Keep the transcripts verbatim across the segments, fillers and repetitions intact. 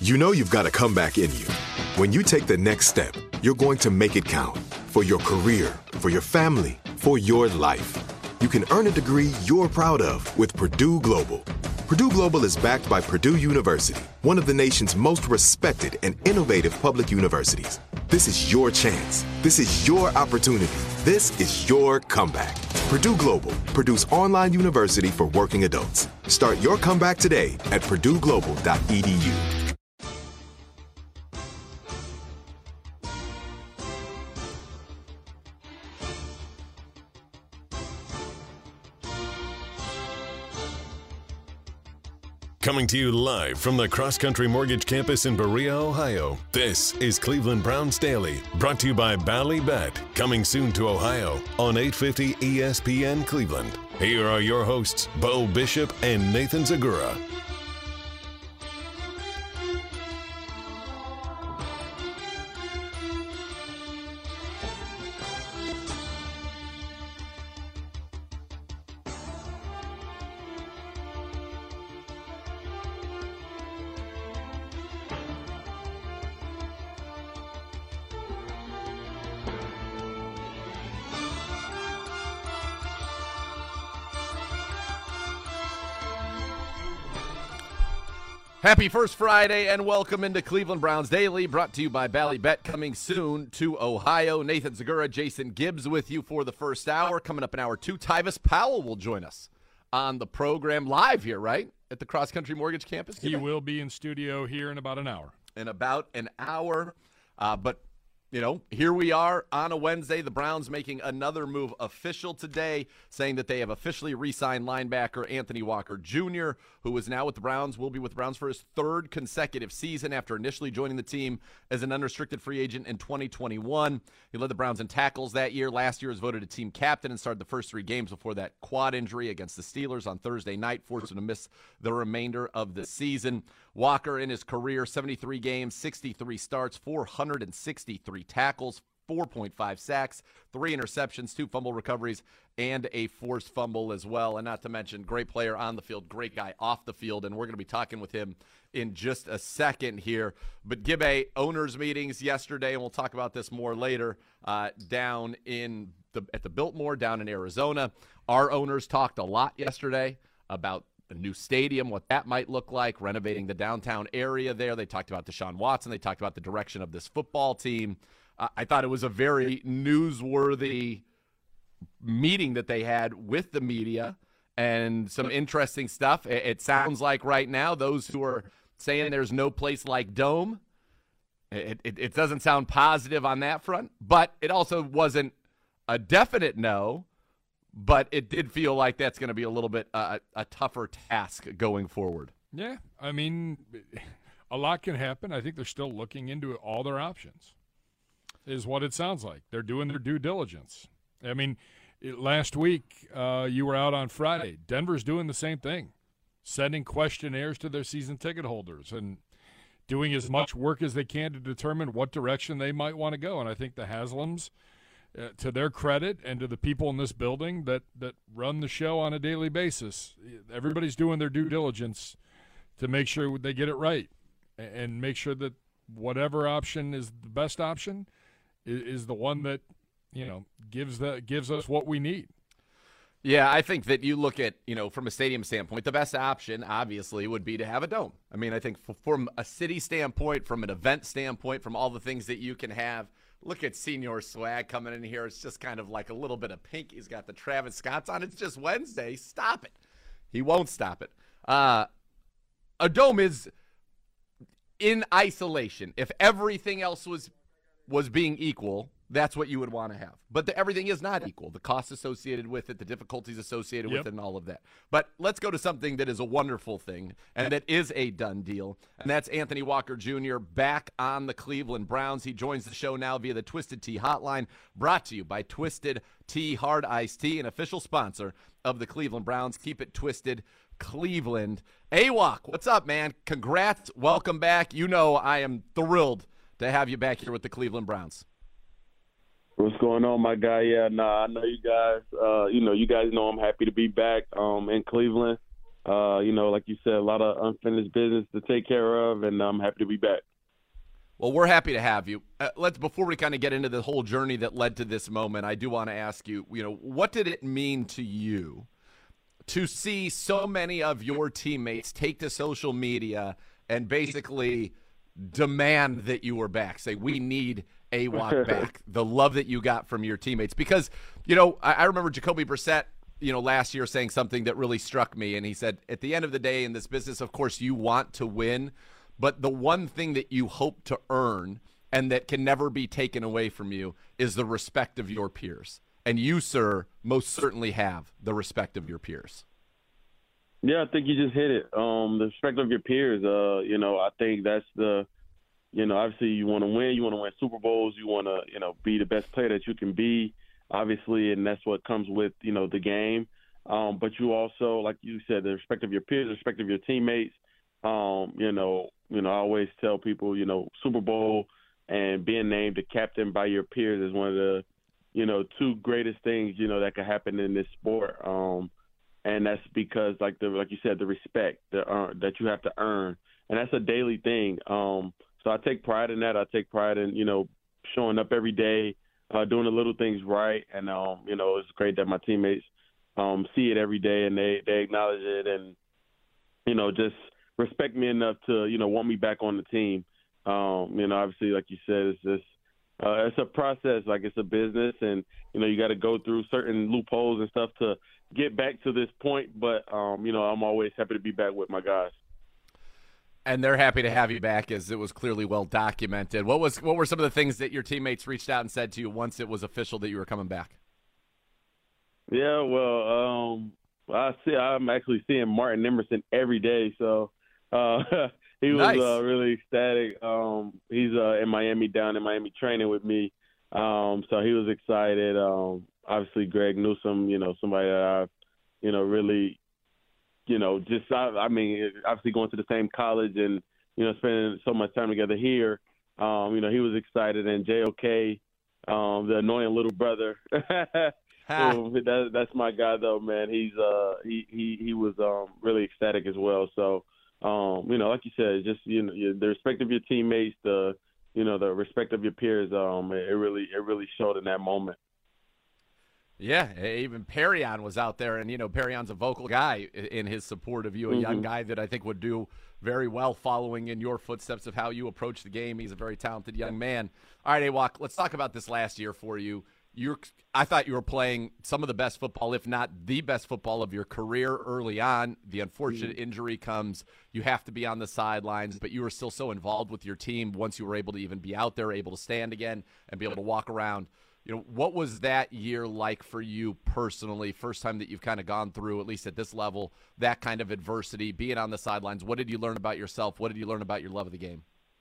You know you've got a comeback in you. When you take the next step, you're going to make it count. For your career, for your family, for your life. You can earn a degree you're proud of with Purdue Global. Purdue Global is backed by Purdue University, one of the nation's most respected and innovative public universities. This is your chance. This is your opportunity. This is your comeback. Purdue Global, Purdue's online university for working adults. Start your comeback today at purdue global dot e d u. Coming to you live from the Cross Country Mortgage Campus in Berea, Ohio, this is Cleveland Browns Daily, brought to you by Bally Bet, coming soon to Ohio on eight fifty E S P N Cleveland. Here are your hosts, Bo Bishop and Nathan Zagura. Happy First Friday and welcome into Cleveland Browns Daily, brought to you by Bally Bet, coming soon to Ohio. Nathan Zagura, Jason Gibbs with you for the first hour. Coming up in hour two, Tyvis Powell will join us on the program live here, right, at the Cross Country Mortgage Campus. He will be in studio here in about an hour. In about an hour, uh, but you know, here we are on a Wednesday. The Browns making another move official today, saying that they have officially re-signed linebacker Anthony Walker Junior, who is now with the Browns, will be with the Browns for his third consecutive season after initially joining the team as an unrestricted free agent in twenty twenty-one. He led the Browns in tackles that year. Last year was voted a team captain and started the first three games before that quad injury against the Steelers on Thursday night, forced him to miss the remainder of the season. Walker in his career, seventy-three games, sixty-three starts, four hundred sixty-three tackles, four point five sacks, three interceptions, two fumble recoveries, and a forced fumble as well. And not to mention, great player on the field, great guy off the field, and we're going to be talking with him in just a second here. But Gibbe, owners meetings yesterday, and we'll talk about this more later, uh, down in the at the Biltmore down in Arizona. Our owners talked a lot yesterday about the new stadium, what that might look like, renovating the downtown area there. They talked about Deshaun Watson. They talked about the direction of this football team. Uh, I thought it was a very newsworthy meeting that they had with the media and some interesting stuff. It, it sounds like right now those who are saying there's no place like Dome, it, it, it doesn't sound positive on that front, but it also wasn't a definite no. But it did feel like that's going to be a little bit uh, a tougher task going forward. Yeah, I mean, a lot can happen. I think they're still looking into all their options, is what it sounds like. They're doing their due diligence. I mean, it, last week uh, you were out on Friday. Denver's doing the same thing, sending questionnaires to their season ticket holders and doing as much work as they can to determine what direction they might want to go. And I think the Haslams, Uh, to their credit and to the people in this building that, that run the show on a daily basis, everybody's doing their due diligence to make sure they get it right and make sure that whatever option is the best option is, is the one that, you know, gives the gives us what we need. Yeah, I think that you look at, you know, from a stadium standpoint, the best option, obviously, would be to have a dome. I mean, I think from a city standpoint, from an event standpoint, from all the things that you can have, look at Senior Swag coming in here. It's just kind of like a little bit of pink. He's got the Travis Scott's on. It's just Wednesday. Stop it. He won't stop it. Uh, a dome is in isolation. If everything else was was being equal, that's what you would want to have. But the, everything is not equal. The costs associated with it, the difficulties associated Yep. with it, and all of that. But let's go to something that is a wonderful thing, and that is a done deal, and that's Anthony Walker Junior back on the Cleveland Browns. He joins the show now via the Twisted Tea Hotline, brought to you by Twisted Tea Hard Iced Tea, an official sponsor of the Cleveland Browns. Keep it twisted, Cleveland. A W A C, what's up, man? Congrats. Welcome back. You know I am thrilled to have you back here with the Cleveland Browns. What's going on, my guy? Yeah, nah, I know you guys. Uh, you know, you guys know I'm happy to be back um, in Cleveland. Uh, you know, like you said, a lot of unfinished business to take care of, and I'm happy to be back. Well, we're happy to have you. Uh, let's before we kind of get into the whole journey that led to this moment, I do want to ask you, you know, what did it mean to you to see so many of your teammates take to social media and basically demand that you were back, say, we need A W O C back, the love that you got from your teammates? Because, you know, I, I remember Jacoby Brissett, you know, last year saying something that really struck me, and he said, at the end of the day in this business, of course, you want to win, but the one thing that you hope to earn and that can never be taken away from you is the respect of your peers. And you, sir, most certainly have the respect of your peers. Yeah, I think you just hit it. Um, the respect of your peers. Uh, you know, I think that's the, you know, obviously you want to win. You want to win Super Bowls. You want to, you know, be the best player that you can be, obviously, and that's what comes with, you know, the game. Um, but you also, like you said, the respect of your peers, the respect of your teammates. Um, you know, you know, I always tell people, you know, Super Bowl and being named the captain by your peers is one of the, you know, two greatest things, you know, that could happen in this sport. Um, and that's because, like the like you said, the respect the, uh, that you have to earn, and that's a daily thing. Um, so I take pride in that. I take pride in, you know, showing up every day, uh, doing the little things right, and um, you know, it's great that my teammates um, see it every day and they they acknowledge it, and you know, just respect me enough to, you know, want me back on the team. Um, you know, obviously, like you said, it's just uh, it's a process, like it's a business, and you know, you got to go through certain loopholes and stuff to get back to this point. But um, you know, I'm always happy to be back with my guys. And they're happy to have you back, as it was clearly well documented. What was what were some of the things that your teammates reached out and said to you once it was official that you were coming back? Yeah, well, um, I see. I'm actually seeing Martin Emerson every day, so. Uh, he was nice. uh, really ecstatic. Um, he's uh, in Miami, down in Miami, training with me. Um, so he was excited. Um, obviously, Greg Newsome, you know, somebody that I've, you know, really, you know, just I, I mean, obviously going to the same college and you know, spending so much time together here. Um, you know, he was excited, and J O K, um, the annoying little brother. So that, that's my guy, though, man. He's uh, he he he was um, really ecstatic as well. So. Um, you know, like you said, just you know, the respect of your teammates, the you know, the respect of your peers. Um, it really, it really showed in that moment. Yeah, even Perrion was out there, and you know, Perrion's a vocal guy in his support of you, a mm-hmm. young guy that I think would do very well following in your footsteps of how you approach the game. He's a very talented young man. All right, A W O C, let's talk about this last year for you. You're, I thought you were playing some of the best football, if not the best football of your career early on. The unfortunate mm-hmm. injury comes. You have to be on the sidelines, but you were still so involved with your team once you were able to even be out there, able to stand again, and be able to walk around. You know, what was that year like for you personally? First time that you've kind of gone through, at least at this level, that kind of adversity, being on the sidelines. What did you learn about yourself? What did you learn about your love of the game?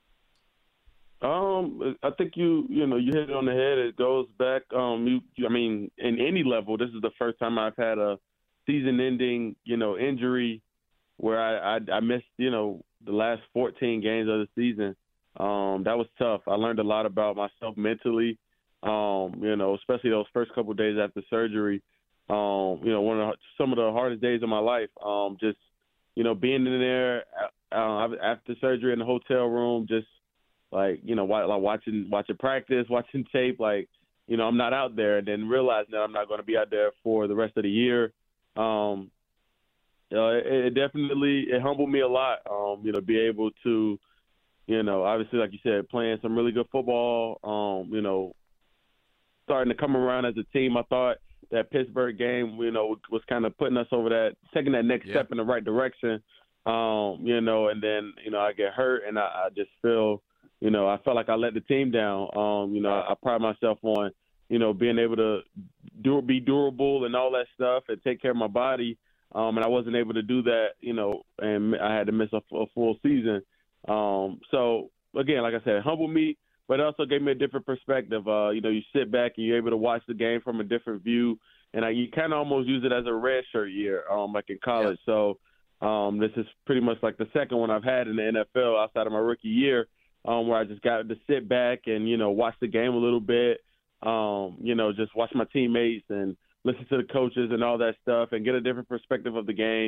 Um, I think you, you know, you hit it on the head. It goes back. Um, you, I mean, in any level, this is the first time I've had a season-ending, you know, injury where I, I, I missed, you know, the last fourteen games of the season. Um, that was tough. I learned a lot about myself mentally. Um, you know, especially those first couple of days after surgery. Um, you know, one of the, some of the hardest days of my life. Um, just, you know, being in there uh, after surgery in the hotel room, just. Like, you know, like watching watching practice, watching tape, like, you know, I'm not out there, and then realizing that I'm not going to be out there for the rest of the year. Um, uh, it, it definitely it humbled me a lot, um, you know, be able to, you know, obviously, like you said, playing some really good football, um, you know, starting to come around as a team. I thought that Pittsburgh game, you know, was kind of putting us over that, taking that next yeah. step in the right direction, um, you know, and then, you know, I get hurt, and I, I just feel – You know, I felt like I let the team down. Um, you know, I, I pride myself on, you know, being able to do be durable and all that stuff and take care of my body. Um, and I wasn't able to do that, you know, and I had to miss a, a full season. Um, so, again, like I said, it humbled me, but it also gave me a different perspective. Uh, you know, you sit back and you're able to watch the game from a different view, and I, you kind of almost use it as a red shirt year, um, like in college. Yeah. So um, this is pretty much like the second one I've had in the N F L outside of my rookie year. Um, where I just got to sit back and, you know, watch the game a little bit, um, you know, just watch my teammates and listen to the coaches and all that stuff and get a different perspective of the game.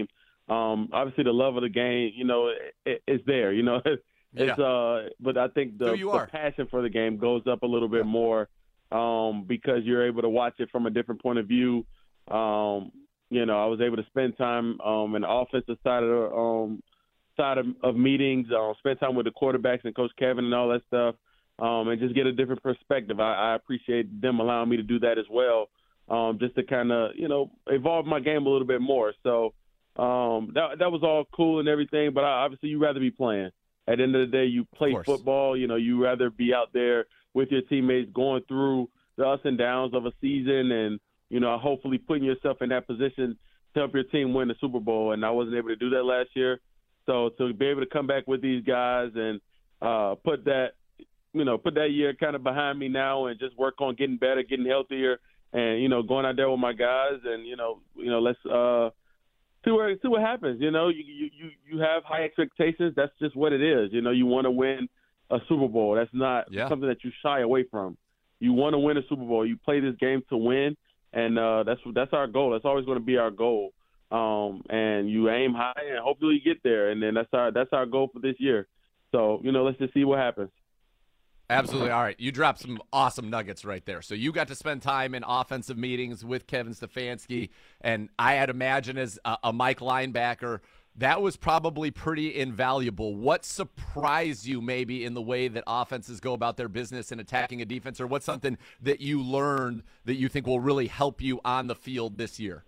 Um, obviously, the love of the game, you know, it, it's there. You know, it's Yeah. uh, but I think the, Who you the are. passion for the game goes up a little bit more um, because you're able to watch it from a different point of view. Um, you know, I was able to spend time um, in the offensive side of the um, side of, of meetings, uh, spend time with the quarterbacks and Coach Kevin and all that stuff, um, and just get a different perspective. I, I appreciate them allowing me to do that as well, um, just to kind of, you know, evolve my game a little bit more. So um, that that was all cool and everything, but I, obviously you'd rather be playing. At the end of the day, you play football. You know, you rather be out there with your teammates going through the ups and downs of a season and, you know, hopefully putting yourself in that position to help your team win the Super Bowl. And I wasn't able to do that last year. So to be able to come back with these guys and uh, put that, you know, put that year kind of behind me now and just work on getting better, getting healthier, and, you know, going out there with my guys and, you know, you know, let's uh, see where see what happens. You know, you you you have high expectations. That's just what it is. You know, you want to win a Super Bowl. That's not Yeah. something that you shy away from. You want to win a Super Bowl. You play this game to win. And uh, that's that's our goal. That's always going to be our goal. Um, and you aim high, and hopefully you get there. And then that's our that's our goal for this year. So, you know, let's just see what happens. Absolutely. All right. You dropped some awesome nuggets right there. So you got to spend time in offensive meetings with Kevin Stefanski. And I had imagined as a, a Mike linebacker, that was probably pretty invaluable. What surprised you maybe in the way that offenses go about their business in attacking a defense, or what's something that you learned that you think will really help you on the field this year?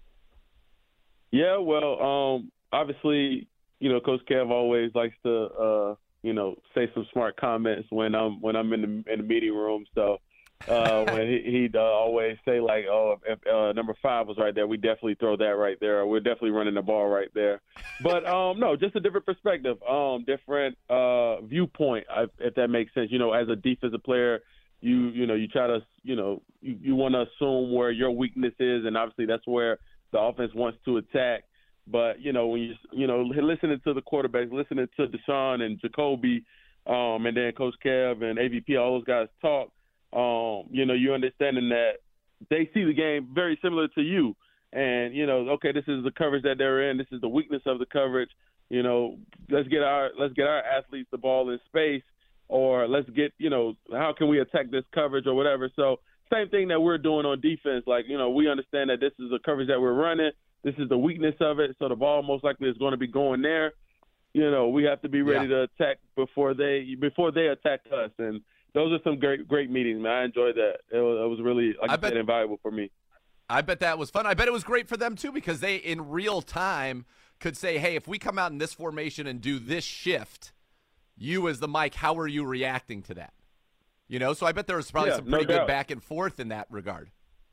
Yeah, well, um, obviously, you know, Coach Kev always likes to, uh, you know, say some smart comments when I'm when I'm in the in the meeting room. So uh, when he, he'd uh, always say like, "Oh, if uh, number five was right there, we definitely throw that right there. Or we're definitely running the ball right there." But um, no, just a different perspective, um, different uh, viewpoint, if that makes sense. You know, as a defensive player, you you know you try to you know you, you want to assume where your weakness is, and obviously that's where the offense wants to attack. But, you know, when you, you know, listening to the quarterbacks, listening to Deshaun and Jacoby, um, and then Coach Kev and A V P, all those guys talk, um, you know, you're understanding that they see the game very similar to you. And, you know, okay, this is the coverage that they're in. This is the weakness of the coverage. You know, let's get our let's get our athletes the ball in space, or let's get, you know, how can we attack this coverage or whatever. So same thing that we're doing on defense. Like, you know, we understand that this is the coverage that we're running. This is the weakness of it, so the ball most likely is going to be going there. You know, we have to be ready Yeah. to attack before they before they attack us. And those are some great great meetings, man. I enjoyed that. It was, it was really, like I I bet- said, invaluable for me. I bet that was fun. I bet it was great for them, too, because they, in real time, could say, hey, if we come out in this formation and do this shift, you as the Mike, how are you reacting to that? You know, so I bet there was probably Yeah, some pretty no good doubt. back and forth in that regard.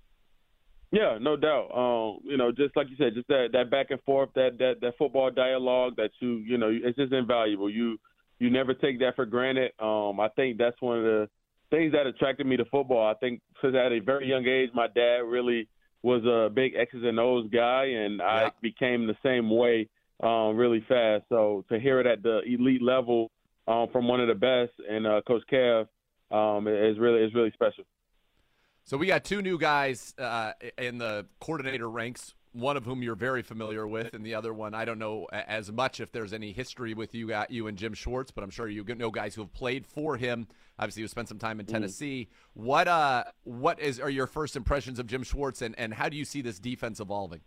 Yeah, no doubt. Um, you know, just like you said, just that, that back and forth, that, that that football dialogue that you you know, it's just invaluable. You you never take that for granted. Um, I think that's one of the things that attracted me to football. I think since at a very young age, my dad really was a big X's and O's guy, and Yeah. I became the same way um, really fast. So to hear it at the elite level um, from one of the best, and uh, Coach Kev, um, is really is really special. So we got two new guys uh, in the coordinator ranks, one of whom you're very familiar with, and the other one, I don't know as much if there's any history with you got you and Jim Schwartz, but I'm sure you know guys who have played for him. Obviously, you spent some time in Tennessee. Mm. What uh, what is are your first impressions of Jim Schwartz, and, and how do you see this defense evolving?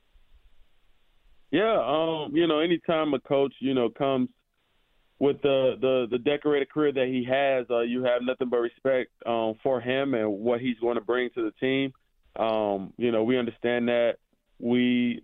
Yeah, um, you know, anytime a coach, you know, comes with the, the, the decorated career that he has, uh, you have nothing but respect um, for him and what he's going to bring to the team. Um, you know, we understand that we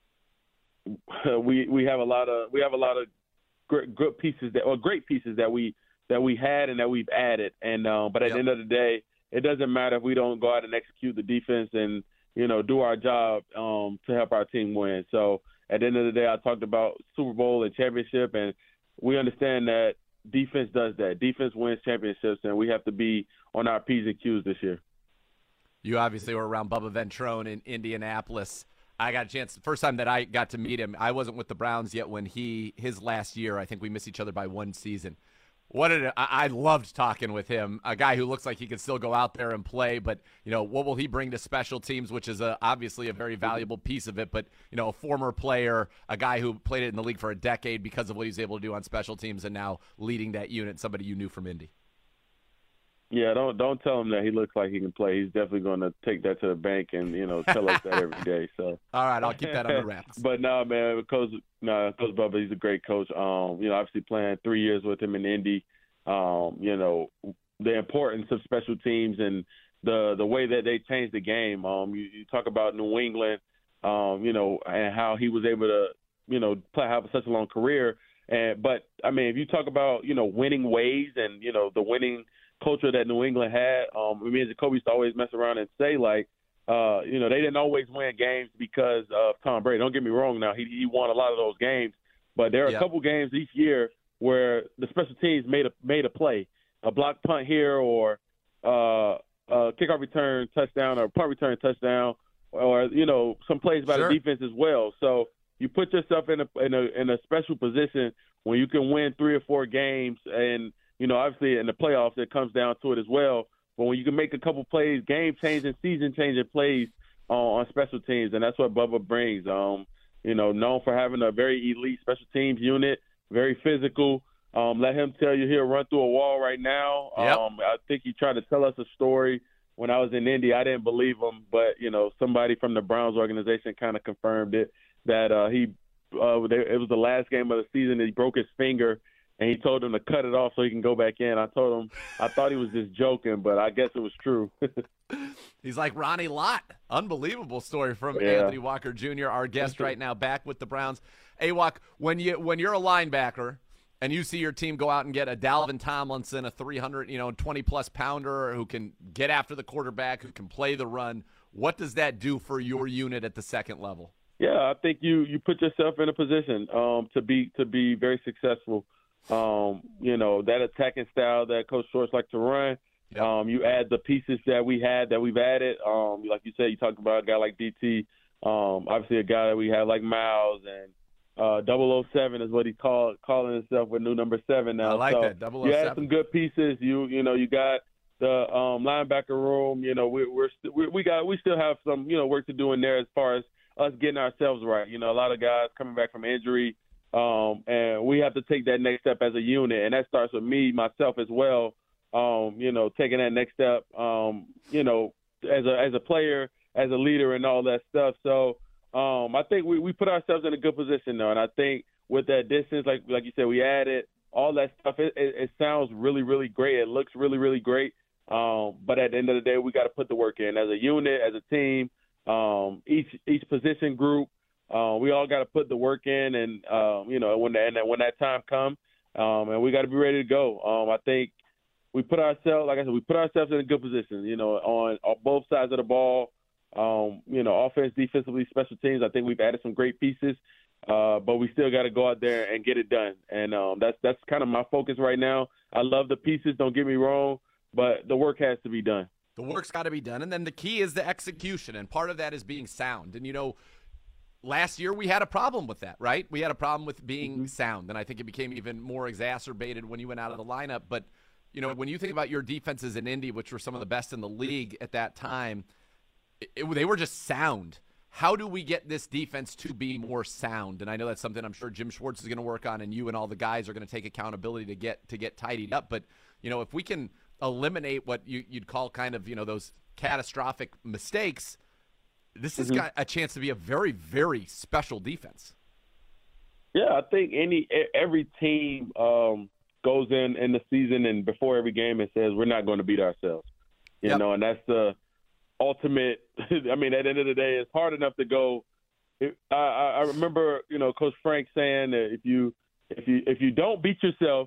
we we have a lot of we have a lot of great, good pieces that or great pieces that we that we had and that we've added. And um, but at Yep. the end of the day, it doesn't matter if we don't go out and execute the defense and you know do our job um, to help our team win. So at the end of the day, I talked about Super Bowl and championship, and we understand that defense does that. Defense wins championships, and we have to be on our P's and Q's this year. You obviously were around Bubba Ventrone in Indianapolis. I got a chance, the first time that I got to meet him, I wasn't with the Browns yet when he, his last year, I think we missed each other by one season. What did I, I loved talking with him, a guy who looks like he could still go out there and play, but you know what will he bring to special teams, which is a, obviously a very valuable piece of it. But you know, a former player, a guy who played it in the league for a decade because of what he's able to do on special teams, and now leading that unit, somebody you knew from Indy. Yeah, don't don't tell him that he looks like he can play. He's definitely going to take that to the bank and you know tell us that every day. So all right, I'll keep that under wraps. But no, man, Coach, no, Coach Bubba, he's a great coach. Um, you know, obviously playing three years with him in Indy. Um, you know, the importance of special teams and the the way that they changed the game. Um, you, you talk about New England, um, you know, and how he was able to you know play have such a long career. And but I mean, if you talk about you know winning ways and you know the winning culture that New England had. Um, me and Jacoby used to always mess around and say, like, uh, you know, they didn't always win games because of Tom Brady. Don't get me wrong now. He, he won a lot of those games. But there are yep. a couple games each year where the special teams made a made a play, a block punt here or uh, a kickoff return touchdown or punt return touchdown or, you know, some plays by sure. the defense as well. So you put yourself in a, in a in a special position when you can win three or four games and, you know, obviously in the playoffs, it comes down to it as well. But when you can make a couple plays, game-changing, season-changing plays uh, on special teams, and that's what Bubba brings. Um, you know, known for having a very elite special teams unit, very physical. Um, let him tell you he'll run through a wall right now. Yep. Um, I think he tried to tell us a story when I was in Indy. I didn't believe him, but, you know, somebody from the Browns organization kind of confirmed it, that uh, he uh, they, it was the last game of the season that he broke his finger, and he told him to cut it off so he can go back in. I told him I thought he was just joking, but I guess it was true. He's like Ronnie Lott. Unbelievable story from yeah. Anthony Walker Junior, our guest right now, back with the Browns. A-Walk, when you when you're a linebacker and you see your team go out and get a Dalvin Tomlinson, a three hundred, you know, twenty plus pounder who can get after the quarterback, who can play the run, what does that do for your unit at the second level? Yeah, I think you you put yourself in a position um, to be to be very successful. Um, you know, that attacking style that Coach Schwartz likes to run. Yep. Um, you add the pieces that we had, that we've added. Um, like you said, you talked about a guy like D T. Um, obviously, a guy that we have like Miles and uh, double oh seven is what he called calling himself with new number seven now. I like so that, double oh seven. You add some good pieces. You you know you got the um, linebacker room. You know we, we're st- we we got we still have some you know work to do in there as far as us getting ourselves right. You know, a lot of guys coming back from injury. Um, and we have to take that next step as a unit, and that starts with me, myself as well. Um, you know, taking that next step. Um, you know, as a as a player, as a leader, and all that stuff. So, um, I think we, we put ourselves in a good position now, and I think with that distance, like like you said, we added all that stuff. It, it, it sounds really really great. It looks really really great. Um, but at the end of the day, we got to put the work in as a unit, as a team. Um, each each position group. Uh, we all got to put the work in, and um, you know, when the, and when that time comes, um, and we got to be ready to go. Um, I think we put ourselves, like I said, we put ourselves in a good position. You know, on, on both sides of the ball. Um, you know, offense, defensively, special teams. I think we've added some great pieces, uh, but we still got to go out there and get it done. And um, that's that's kind of my focus right now. I love the pieces. Don't get me wrong, but the work has to be done. The work's got to be done, and then the key is the execution, and part of that is being sound. And you know. Last year, we had a problem with that, right? We had a problem with being mm-hmm. sound, and I think it became even more exacerbated when you went out of the lineup. But, you know, when you think about your defenses in Indy, which were some of the best in the league at that time, it, it, they were just sound. How do we get this defense to be more sound? And I know that's something I'm sure Jim Schwartz is going to work on, and you and all the guys are going to take accountability to get to get tidied up. But, you know, if we can eliminate what you, you'd call kind of, you know, those catastrophic mistakes, this has mm-hmm. got a chance to be a very, very special defense. Yeah, I think any every team um, goes in in the season and before every game and says we're not going to beat ourselves. You yep. know, and that's the ultimate. I mean, at the end of the day, it's hard enough to go. It, I, I remember, you know, Coach Frank saying that if you if you if you don't beat yourself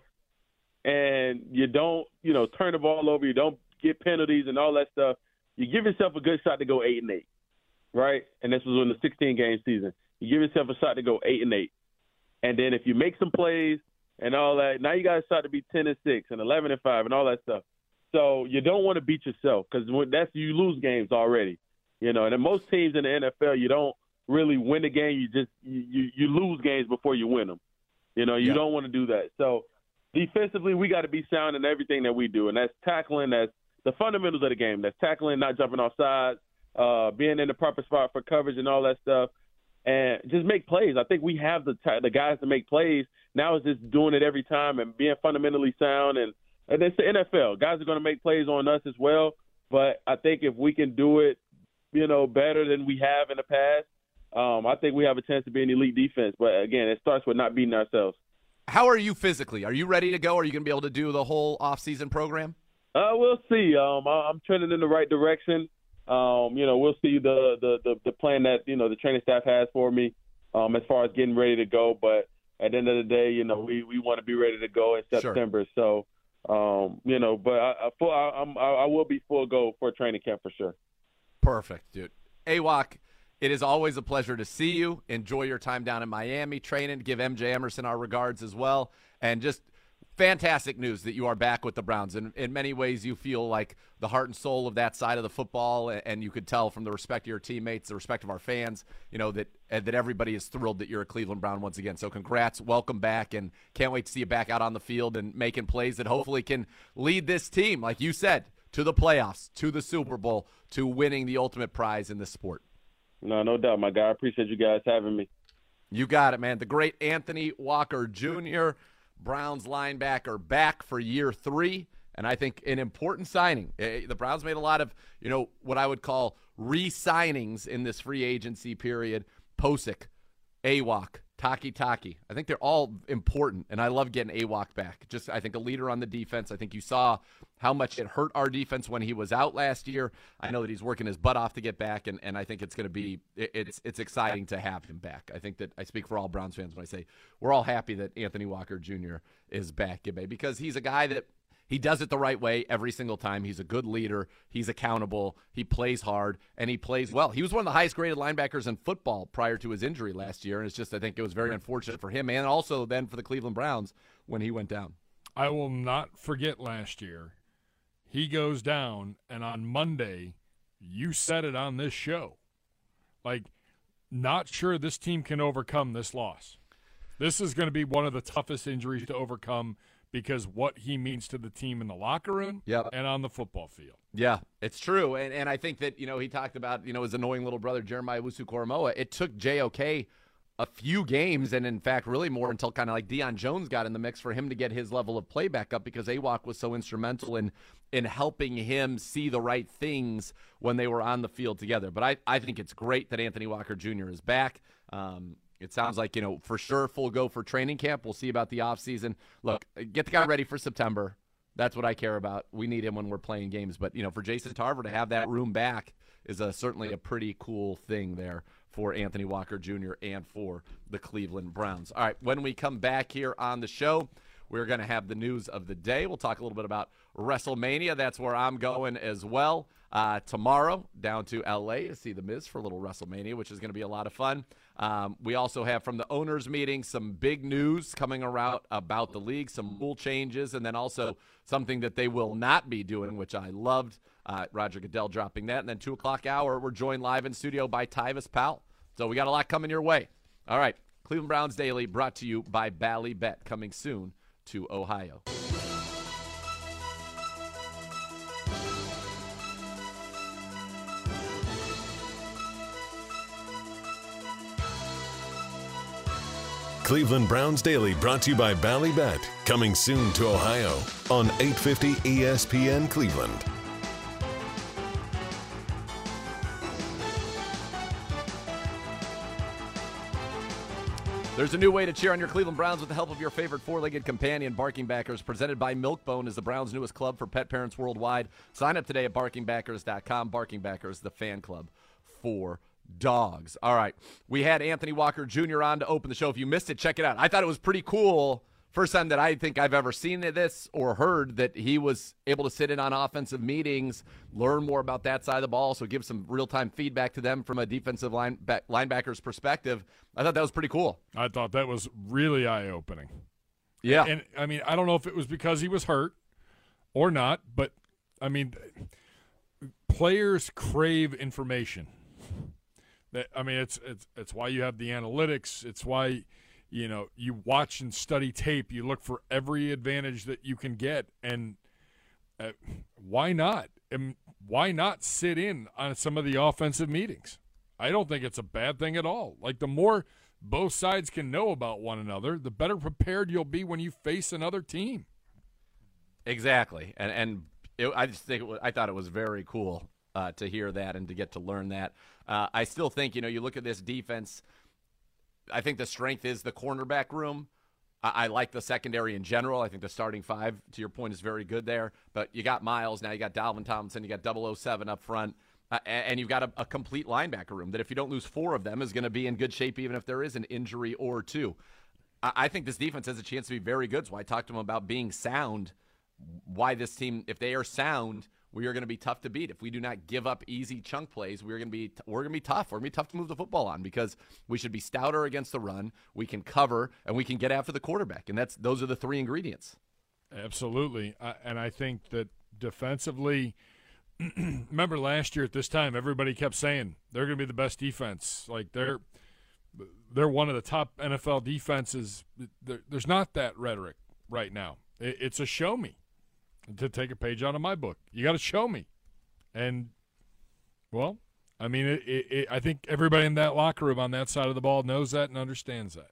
and you don't, you know, turn the ball over, you don't get penalties and all that stuff, you give yourself a good shot to go eight and eight. Right, and this was in the sixteen game season. You give yourself a shot to go eight and eight, and then if you make some plays and all that, now you got a shot to be ten and six and eleven and five and all that stuff. So you don't want to beat yourself because that's you lose games already, you know. And in most teams in the N F L, you don't really win the game. You just you you, you lose games before you win them. You know, you yeah. don't want to do that. So defensively, we got to be sound in everything that we do, and that's tackling. That's the fundamentals of the game. That's tackling, not jumping off sides, uh, being in the proper spot for coverage and all that stuff, and just make plays. I think we have the t- the guys to make plays. Now it's just doing it every time and being fundamentally sound. And, and it's the N F L. Guys are going to make plays on us as well, but I think if we can do it, you know, better than we have in the past, um, I think we have a chance to be an elite defense. But, again, it starts with not beating ourselves. How are you physically? Are you ready to go? Are you going to be able to do the whole off-season program? Uh, we'll see. Um, I, I'm trending in the right direction. Um, you know, we'll see the, the, the, the plan that, you know, the training staff has for me um, as far as getting ready to go. But at the end of the day, you know, we, we want to be ready to go in September. Sure. So, um, you know, but I, I, full, I, I'm, I will be full go for training camp for sure. Perfect, dude. A W O C, it is always a pleasure to see you. Enjoy your time down in Miami training. Give M J Emerson our regards as well. And just fantastic news that you are back with the Browns. And in many ways, you feel like the heart and soul of that side of the football. And you could tell from the respect of your teammates, the respect of our fans, you know, that that everybody is thrilled that you're a Cleveland Brown once again. So congrats, welcome back, and can't wait to see you back out on the field and making plays that hopefully can lead this team, like you said, to the playoffs, to the Super Bowl, to winning the ultimate prize in this sport. No, no doubt, my guy. I appreciate you guys having me. You got it, man. The great Anthony Walker Junior, Browns linebacker, back for year three, and I think an important signing. The Browns made a lot of, you know, what I would call re-signings in this free agency period. Posick, A W O C, Taki Taki. I think they're all important, and I love getting A W O C back. Just, I think, a leader on the defense. I think you saw how much it hurt our defense when he was out last year. I know that he's working his butt off to get back, and, and I think it's going to be it, it's it's exciting to have him back. I think that I speak for all Browns fans when I say we're all happy that Anthony Walker Junior is back, Gibbe, because he's a guy that he does it the right way every single time. He's a good leader. He's accountable. He plays hard, and he plays well. He was one of the highest-graded linebackers in football prior to his injury last year, and it's just I think it was very unfortunate for him and also then for the Cleveland Browns when he went down. I will not forget last year. He goes down, and on Monday, you said it on this show. Like, not sure this team can overcome this loss. This is going to be one of the toughest injuries to overcome because what he means to the team in the locker room yep. and on the football field. Yeah, it's true. And and I think that, you know, he talked about, you know, his annoying little brother, Jeremiah Owusu-Koramoah. It took J O K a few games, and in fact, really more until kind of like Deion Jones got in the mix for him to get his level of play back up because A W O C was so instrumental in in helping him see the right things when they were on the field together. But I, I think it's great that Anthony Walker Junior is back. Um, it sounds like, you know, for sure full go for training camp. We'll see about the offseason. Look, get the guy ready for September. That's what I care about. We need him when we're playing games. But, you know, for Jason Tarver to have that room back is a, certainly a pretty cool thing there for Anthony Walker Junior and for the Cleveland Browns. All right, when we come back here on the show, we're going to have the news of the day. We'll talk a little bit about WrestleMania. That's where I'm going as well. Uh, tomorrow, down to L A to see The Miz for a little WrestleMania, which is going to be a lot of fun. Um, we also have from the owners' meeting some big news coming around about the league, some rule changes, and then also something that they will not be doing, which I loved. Uh, Roger Goodell dropping that. And then two o'clock hour, we're joined live in studio by Tyvis Powell. So we got a lot coming your way. All right, Cleveland Browns Daily brought to you by Bally Bet, coming soon to Ohio. Cleveland Browns Daily brought to you by Bally Bet, coming soon to Ohio on eight fifty E S P N Cleveland. There's a new way to cheer on your Cleveland Browns with the help of your favorite four-legged companion, Barking Backers, presented by Milkbone, is the Browns' newest club for pet parents worldwide. Sign up today at barking backers dot com. Barking Backers, the fan club for dogs. All right, we had Anthony Walker Junior on to open the show. If you missed it, check it out. I thought it was pretty cool. First time that I think I've ever seen this or heard that he was able to sit in on offensive meetings, learn more about that side of the ball, so give some real-time feedback to them from a defensive line back, linebacker's perspective. I thought that was pretty cool. I thought that was really eye-opening. Yeah. And, I mean, I don't know if it was because he was hurt or not, but, I mean, players crave information. That I mean, it's it's it's why you have the analytics. It's why you know, you watch and study tape. You look for every advantage that you can get, and uh, why not? And why not sit in on some of the offensive meetings? I don't think it's a bad thing at all. Like, the more both sides can know about one another, the better prepared you'll be when you face another team. Exactly, and and it, I just think it was, I thought it was very cool uh, to hear that and to get to learn that. Uh, I still think, you know, you look at this defense. I think the strength is the cornerback room. I, I like the secondary in general. I think the starting five, to your point, is very good there. But you got Miles now, you got Dalvin Tomlinson, you got double oh seven up front, uh, and, and you've got a, a complete linebacker room that, if you don't lose four of them, is going to be in good shape, even if there is an injury or two. I, I think this defense has a chance to be very good. So I talked to him about being sound. Why this team, if they are sound, we are going to be tough to beat. If we do not give up easy chunk plays, we're going to be we're going to be tough. We're going to be tough to move the football on, because we should be stouter against the run. We can cover, and we can get after the quarterback, and that's those are the three ingredients. Absolutely, uh, and I think that defensively, remember last year at this time, everybody kept saying they're going to be the best defense. Like they're they're one of the top N F L defenses. There, there's not that rhetoric right now. It, it's a show me. To take a page out of my book, you got to show me, and well, I mean, it, it, it, I think everybody in that locker room on that side of the ball knows that and understands that.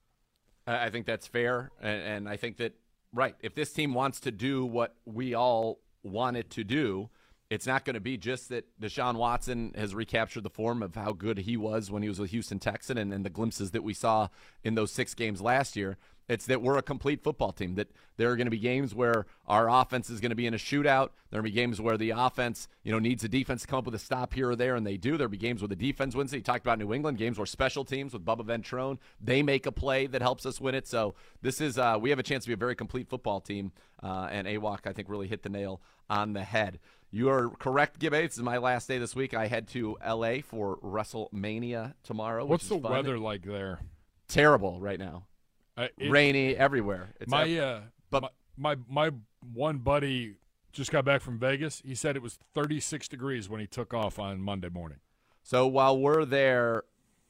I think that's fair, and, and I think that right. If this team wants to do what we all want it to do, it's not going to be just that Deshaun Watson has recaptured the form of how good he was when he was with Houston Texan, and, and the glimpses that we saw in those six games last year. It's that we're a complete football team, that there are going to be games where our offense is going to be in a shootout. There will be games where the offense, you know, needs the defense to come up with a stop here or there, and they do. There will be games where the defense wins it. You talked about New England, games where special teams with Bubba Ventrone, they make a play that helps us win it. So this is uh, we have a chance to be a very complete football team, uh, and A W O C, I think, really hit the nail on the head. You are correct, Gibbe. This is my last day this week. I head to L A for WrestleMania tomorrow. What's the fun. weather like there? Terrible right now. Uh, it, Rainy everywhere. It's my, ev- uh, but my, my my one buddy just got back from Vegas. He said it was thirty-six degrees when he took off on Monday morning. So while we're there,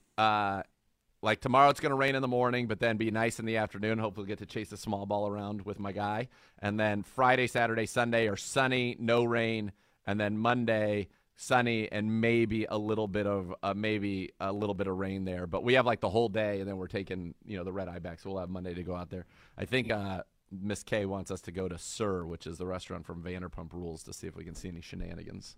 uh, like tomorrow it's going to rain in the morning, but then be nice in the afternoon. Hopefully get to chase a small ball around with my guy. And then Friday, Saturday, Sunday are sunny, no rain. And then Monday, sunny and maybe a little bit of uh, maybe a little bit of rain there, but we have like the whole day, and then we're taking you know the red eye back, so we'll have Monday to go out there. I think uh, Miss K wants us to go to Sir, which is the restaurant from Vanderpump Rules, to see if we can see any shenanigans.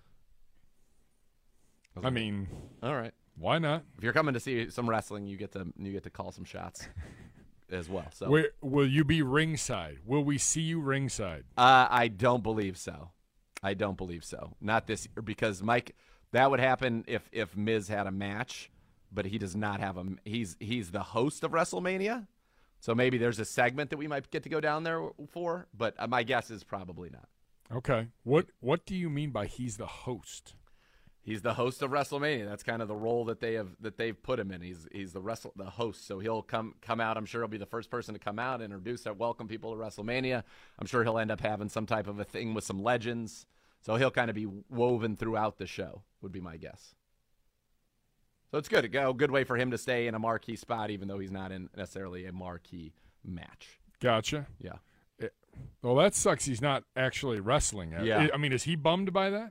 I mean, all right, why not? If you're coming to see some wrestling, you get to you get to call some shots as well. So Where, will you be ringside? Will we see you ringside? Uh, I don't believe so. I don't believe so. Not this year, because Mike, that would happen if if Miz had a match, but he does not have a. He's he's the host of WrestleMania, so maybe there's a segment that we might get to go down there for. But my guess is probably not. Okay. What what do you mean by he's the host? He's the host of WrestleMania. That's kind of the role that they have that they've put him in. He's he's the wrestle the host. So he'll come come out. I'm sure he'll be the first person to come out and introduce and welcome people to WrestleMania. I'm sure he'll end up having some type of a thing with some legends. So he'll kind of be woven throughout the show, would be my guess. So it's good. A good way for him to stay in a marquee spot, even though he's not in necessarily a marquee match. Gotcha. Yeah. It, well, that sucks. He's not actually wrestling. Yeah. I mean, is he bummed by that?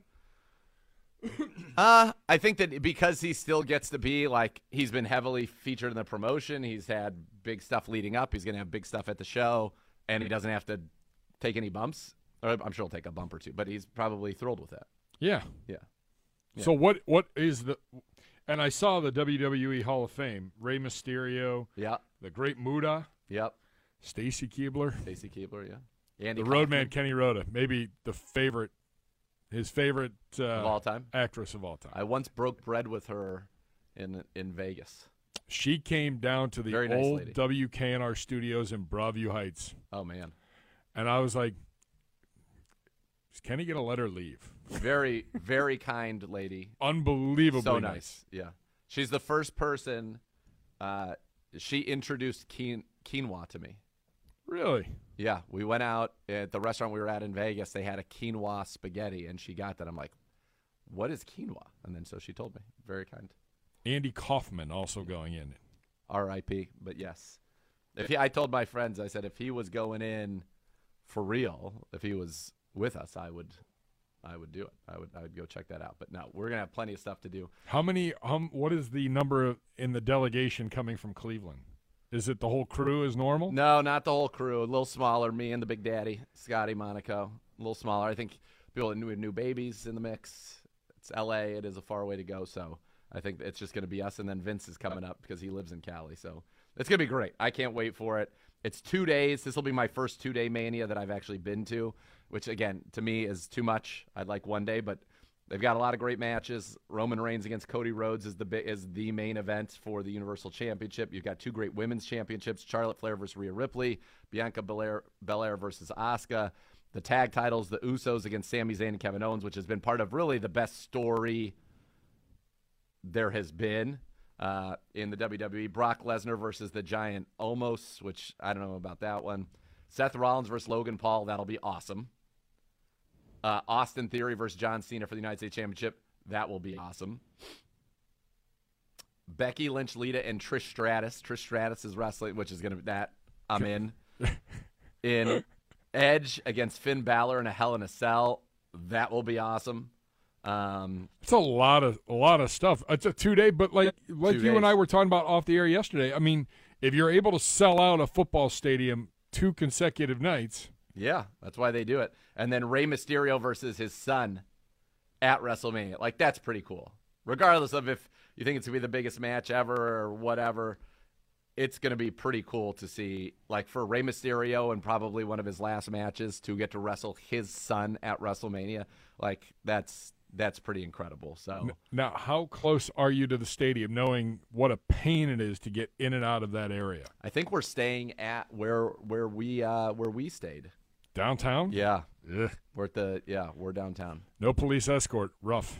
uh, I think that because he still gets to be, like, he's been heavily featured in the promotion. He's had big stuff leading up. He's going to have big stuff at the show, and he doesn't have to take any bumps. I'm sure he'll take a bump or two, but he's probably thrilled with that. Yeah. Yeah. yeah. So what? what is the – and I saw the W W E Hall of Fame, Rey Mysterio, yeah, the Great Muta, yep, Stacy Keibler. Stacy Keibler, yeah. Andy the Roadman Kenny Rhoda, maybe the favorite – his favorite uh, of all time? actress of all time. I once broke bread with her in in Vegas. She came down to the Very nice old lady. W K N R studios in Broadview Heights. Oh, man. And I was like, is Kenny going to let her leave? Very, very kind lady. Unbelievably So nice. nice. Yeah. She's the first person uh, she introduced quin- quinoa to me. Really? Yeah. We went out at the restaurant we were at in Vegas. They had a quinoa spaghetti, and she got that. I'm like, what is quinoa? And then so she told me. Very kind. Andy Kaufman also going in. R I P But yes. If he, I told my friends, I said if he was going in for real, if he was with us, I would, I would do it. I would, I would go check that out. But no, we're gonna have plenty of stuff to do. How many? Um, what is the number of, in the delegation coming from Cleveland? Is it the whole crew as normal? No, not the whole crew. A little smaller. Me and the Big Daddy, Scotty Monaco. A little smaller. I think people with new, new babies in the mix. It's L A. It is a far way to go, so I think it's just gonna be us. And then Vince is coming up because he lives in Cali, so. It's going to be great. I can't wait for it. It's two days. This will be my first two-day Mania that I've actually been to, which, again, to me is too much. I'd like one day, but they've got a lot of great matches. Roman Reigns against Cody Rhodes is the is the main event for the Universal Championship. You've got two great women's championships, Charlotte Flair versus Rhea Ripley, Bianca Belair, Belair versus Asuka. The tag titles, the Usos against Sami Zayn and Kevin Owens, which has been part of really the best story there has been. Uh, in the W W E, Brock Lesnar versus the Giant Omos, which I don't know about that one. Seth Rollins versus Logan Paul, that'll be awesome. Uh, Austin Theory versus John Cena for the United States Championship, that will be awesome. Becky Lynch, Lita, and Trish Stratus. Trish Stratus is wrestling, which is going to be that. I'm in. in Edge against Finn Balor in a Hell in a Cell, that will be awesome. Um, it's a lot of a lot of stuff. It's a two day, but like like you days. and I were talking about off the air yesterday. I mean, if you're able to sell out a football stadium two consecutive nights, yeah, that's why they do it. And then Rey Mysterio versus his son at WrestleMania, like that's pretty cool. Regardless of if you think it's gonna be the biggest match ever or whatever, it's gonna be pretty cool to see. Like for Rey Mysterio and probably one of his last matches to get to wrestle his son at WrestleMania, like that's. That's pretty incredible. So now, how close are you to the stadium, knowing what a pain it is to get in and out of that area? I think we're staying at where where we uh, where we stayed. Downtown? Yeah, Ugh. we're at the yeah we're downtown. No police escort. Rough.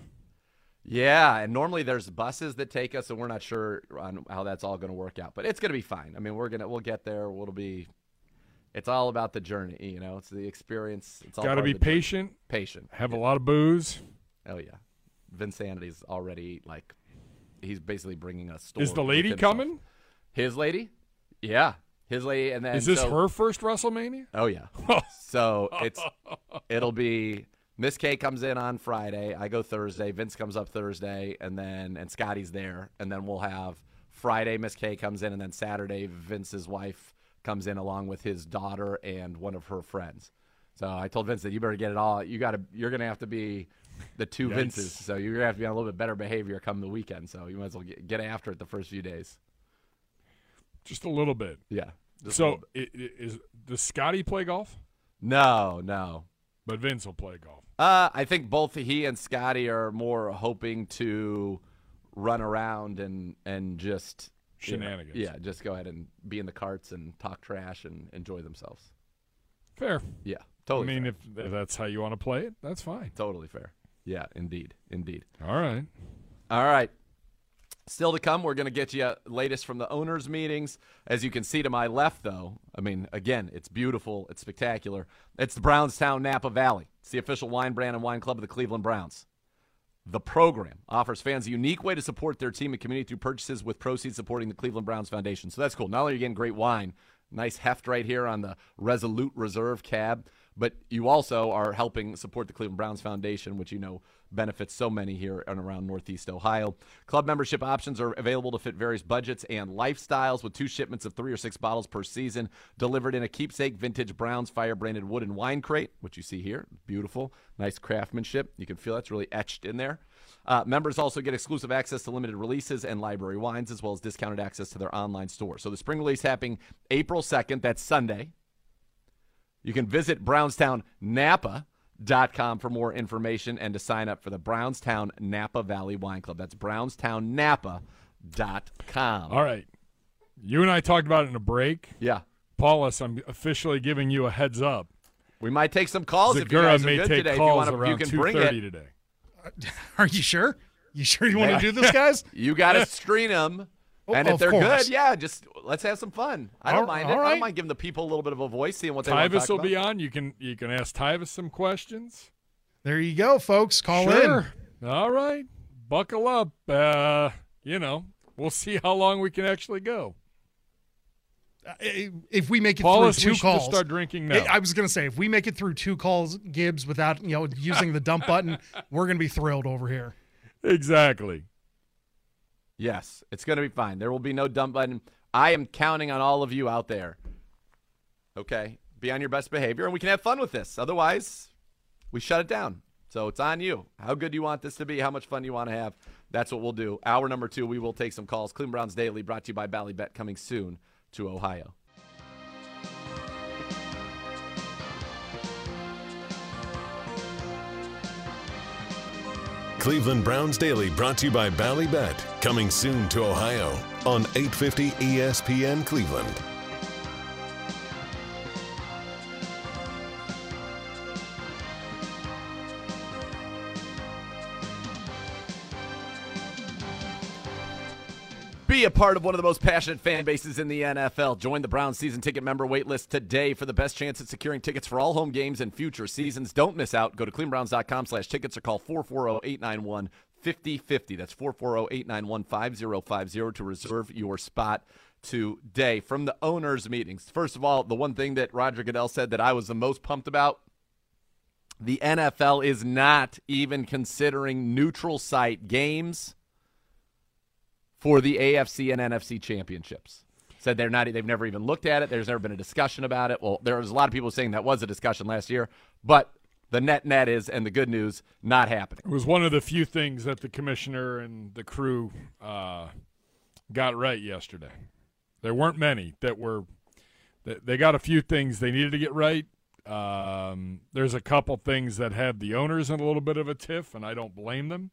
Yeah, and normally there's buses that take us, and we're not sure on how that's all going to work out. But it's going to be fine. I mean, we're gonna we'll get there. It'll be. It's all about the journey, you know. It's the experience. It's all got to be patient. Journey. Patient. Have yeah. a lot of booze. Oh, yeah. Vinsanity's already, like, he's basically bringing us story. Is the lady coming? His lady? Yeah. His lady. And then Is this so, her first WrestleMania? Oh, yeah. So it's it'll be Miss K comes in on Friday. I go Thursday. Vince comes up Thursday. And then, and Scotty's there. And then we'll have Friday, Miss K comes in. And then Saturday, Vince's wife comes in along with his daughter and one of her friends. So I told Vince that you better get it all. You got to, you're going to have to be the two Yikes. Vinces. So you're going to have to be on a little bit better behavior come the weekend. So you might as well get, get after it the first few days. Just a little bit. Yeah. just a So little bit. i- i- is does Scotty play golf? No, no. But Vince will play golf. Uh, I think both he and Scotty are more hoping to run around and, and just you know, Shenanigans. yeah, just go ahead and be in the carts and talk trash and enjoy themselves. Fair. Yeah, totally. I mean, fair. if, if that's how you want to play it, that's fine. Totally fair. Yeah, indeed, indeed. All right. All right. Still to come, we're going to get you latest from the owners' meetings. As you can see to my left, though, I mean, again, it's beautiful. It's spectacular. It's the Brownstown Napa Valley. It's the official wine brand and wine club of the Cleveland Browns. The program offers fans a unique way to support their team and community through purchases with proceeds supporting the Cleveland Browns Foundation. So that's cool. Not only are you getting great wine, nice heft right here on the Resolute Reserve cab, but you also are helping support the Cleveland Browns Foundation, which you know benefits so many here and around Northeast Ohio. Club membership options are available to fit various budgets and lifestyles with two shipments of three or six bottles per season delivered in a keepsake vintage Browns fire-branded wooden wine crate, which you see here. Beautiful. Nice craftsmanship. You can feel that's really etched in there. Uh, members also get exclusive access to limited releases and library wines, as well as discounted access to their online store. So the spring release happening April second. That's Sunday. You can visit brownstown napa dot com for more information and to sign up for the Brownstown Napa Valley Wine Club. That's brownstown napa dot com. All right. You and I talked about it in a break. Yeah. Paulus, I'm officially giving you a heads up. We might take some calls if you Zagura guys are may good take today. If you, calls wanna, you around can two bring thirty it. today. Are you sure? You sure you want to do this, guys? You got to screen them. Oh, and if of they're course. good, yeah, just let's have some fun. I don't All- mind all it. I right. don't mind giving the people a little bit of a voice, seeing what they want to Tyvis talk will about. be on. You can you can ask Tyvis some questions. There you go, folks. Call Sure. All right. Buckle up. Uh, you know, we'll see how long we can actually go. if we make it Paulus, through we two should calls, just start drinking now. I was going to say, if we make it through two calls, Gibbs, without you know using the dump button, we're going to be thrilled over here. Exactly. Yes, it's going to be fine. There will be no dump button. I am counting on all of you out there. Okay, be on your best behavior, and we can have fun with this. Otherwise, we shut it down. So it's on you. How good do you want this to be? How much fun do you want to have? That's what we'll do. Hour number two, we will take some calls. Cleveland Browns Daily, brought to you by Ballybet, coming soon to Ohio. Cleveland Browns Daily, brought to you by Ballybet, coming soon to Ohio on eight fifty E S P N Cleveland. Be a part of one of the most passionate fan bases in the N F L. Join the Browns season ticket member waitlist today for the best chance at securing tickets for all home games and future seasons. Don't miss out. Go to cleveland browns dot com slash tickets or call four four zero, eight nine one, five zero five zero. That's four four zero, eight nine one, five zero five zero to reserve your spot today. From the owners' meetings, first of all, the one thing that Roger Goodell said that I was the most pumped about, the N F L is not even considering neutral site games for the A F C and N F C championships. Said they're not, they've never even looked at it. There's never been a discussion about it. Well, there was a lot of people saying that was a discussion last year, but the net net is, and the good news, not happening. It was one of the few things that the commissioner and the crew uh, got right yesterday. There weren't many that were – they got a few things they needed to get right. Um, there's a couple things that have the owners in a little bit of a tiff, and I don't blame them.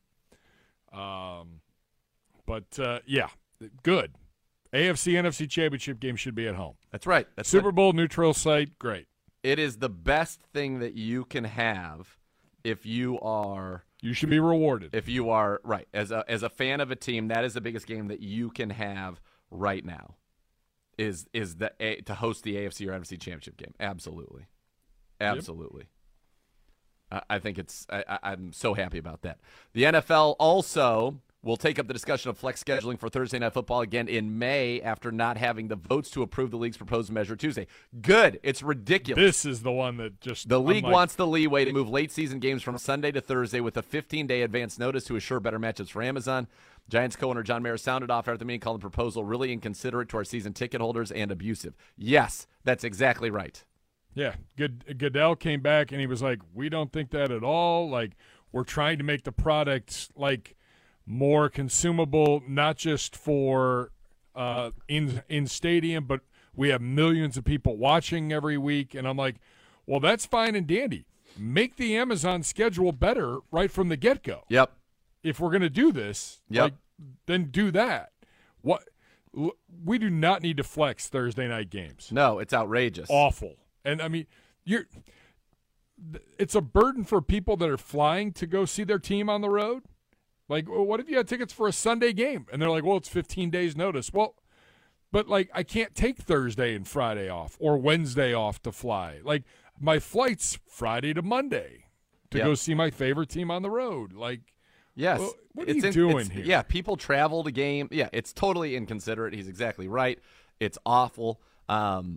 Um But, uh, yeah, good. A F C, N F C championship game should be at home. That's right. That's Super what, Bowl neutral site, great. it is the best thing that you can have if you are You should be rewarded. if you are right as a as a fan of a team. That is the biggest game that you can have right now. Is is the a, to host the A F C or N F C championship game? Absolutely, absolutely. Yep. I, I think it's. I, I, I'm so happy about that. The N F L also will take up the discussion of flex scheduling for Thursday Night Football again in May after not having the votes to approve the league's proposed measure Tuesday. Good. It's ridiculous. This is the one that just The league like, wants the leeway to move late-season games from Sunday to Thursday with a fifteen-day advance notice to assure better matchups for Amazon. Giants co-owner John Mara sounded off after the meeting, calling the proposal really inconsiderate to our season ticket holders and abusive. Yes, that's exactly right. Yeah, Good, Goodell came back and he was like, we don't think that at all. Like, we're trying to make the product, like, more consumable, not just for uh, in in stadium, but we have millions of people watching every week. And I'm like, well, that's fine and dandy. Make the Amazon schedule better right from the get-go. Yep. If we're going to do this, Yep. like, then do that. What we do not need to flex Thursday night games. No, it's outrageous. Awful. And I mean, you're it's a burden for people that are flying to go see their team on the road. Like, well, what if you had tickets for a Sunday game? And they're like, well, it's fifteen days notice. Well, but, like, I can't take Thursday and Friday off or Wednesday off to fly. Like, my flight's Friday to Monday to Yep. go see my favorite team on the road. Like, Yes. well, what It's are you in- doing it's- here? Yeah, people travel to game. Yeah, it's totally inconsiderate. He's exactly right. It's awful. Um,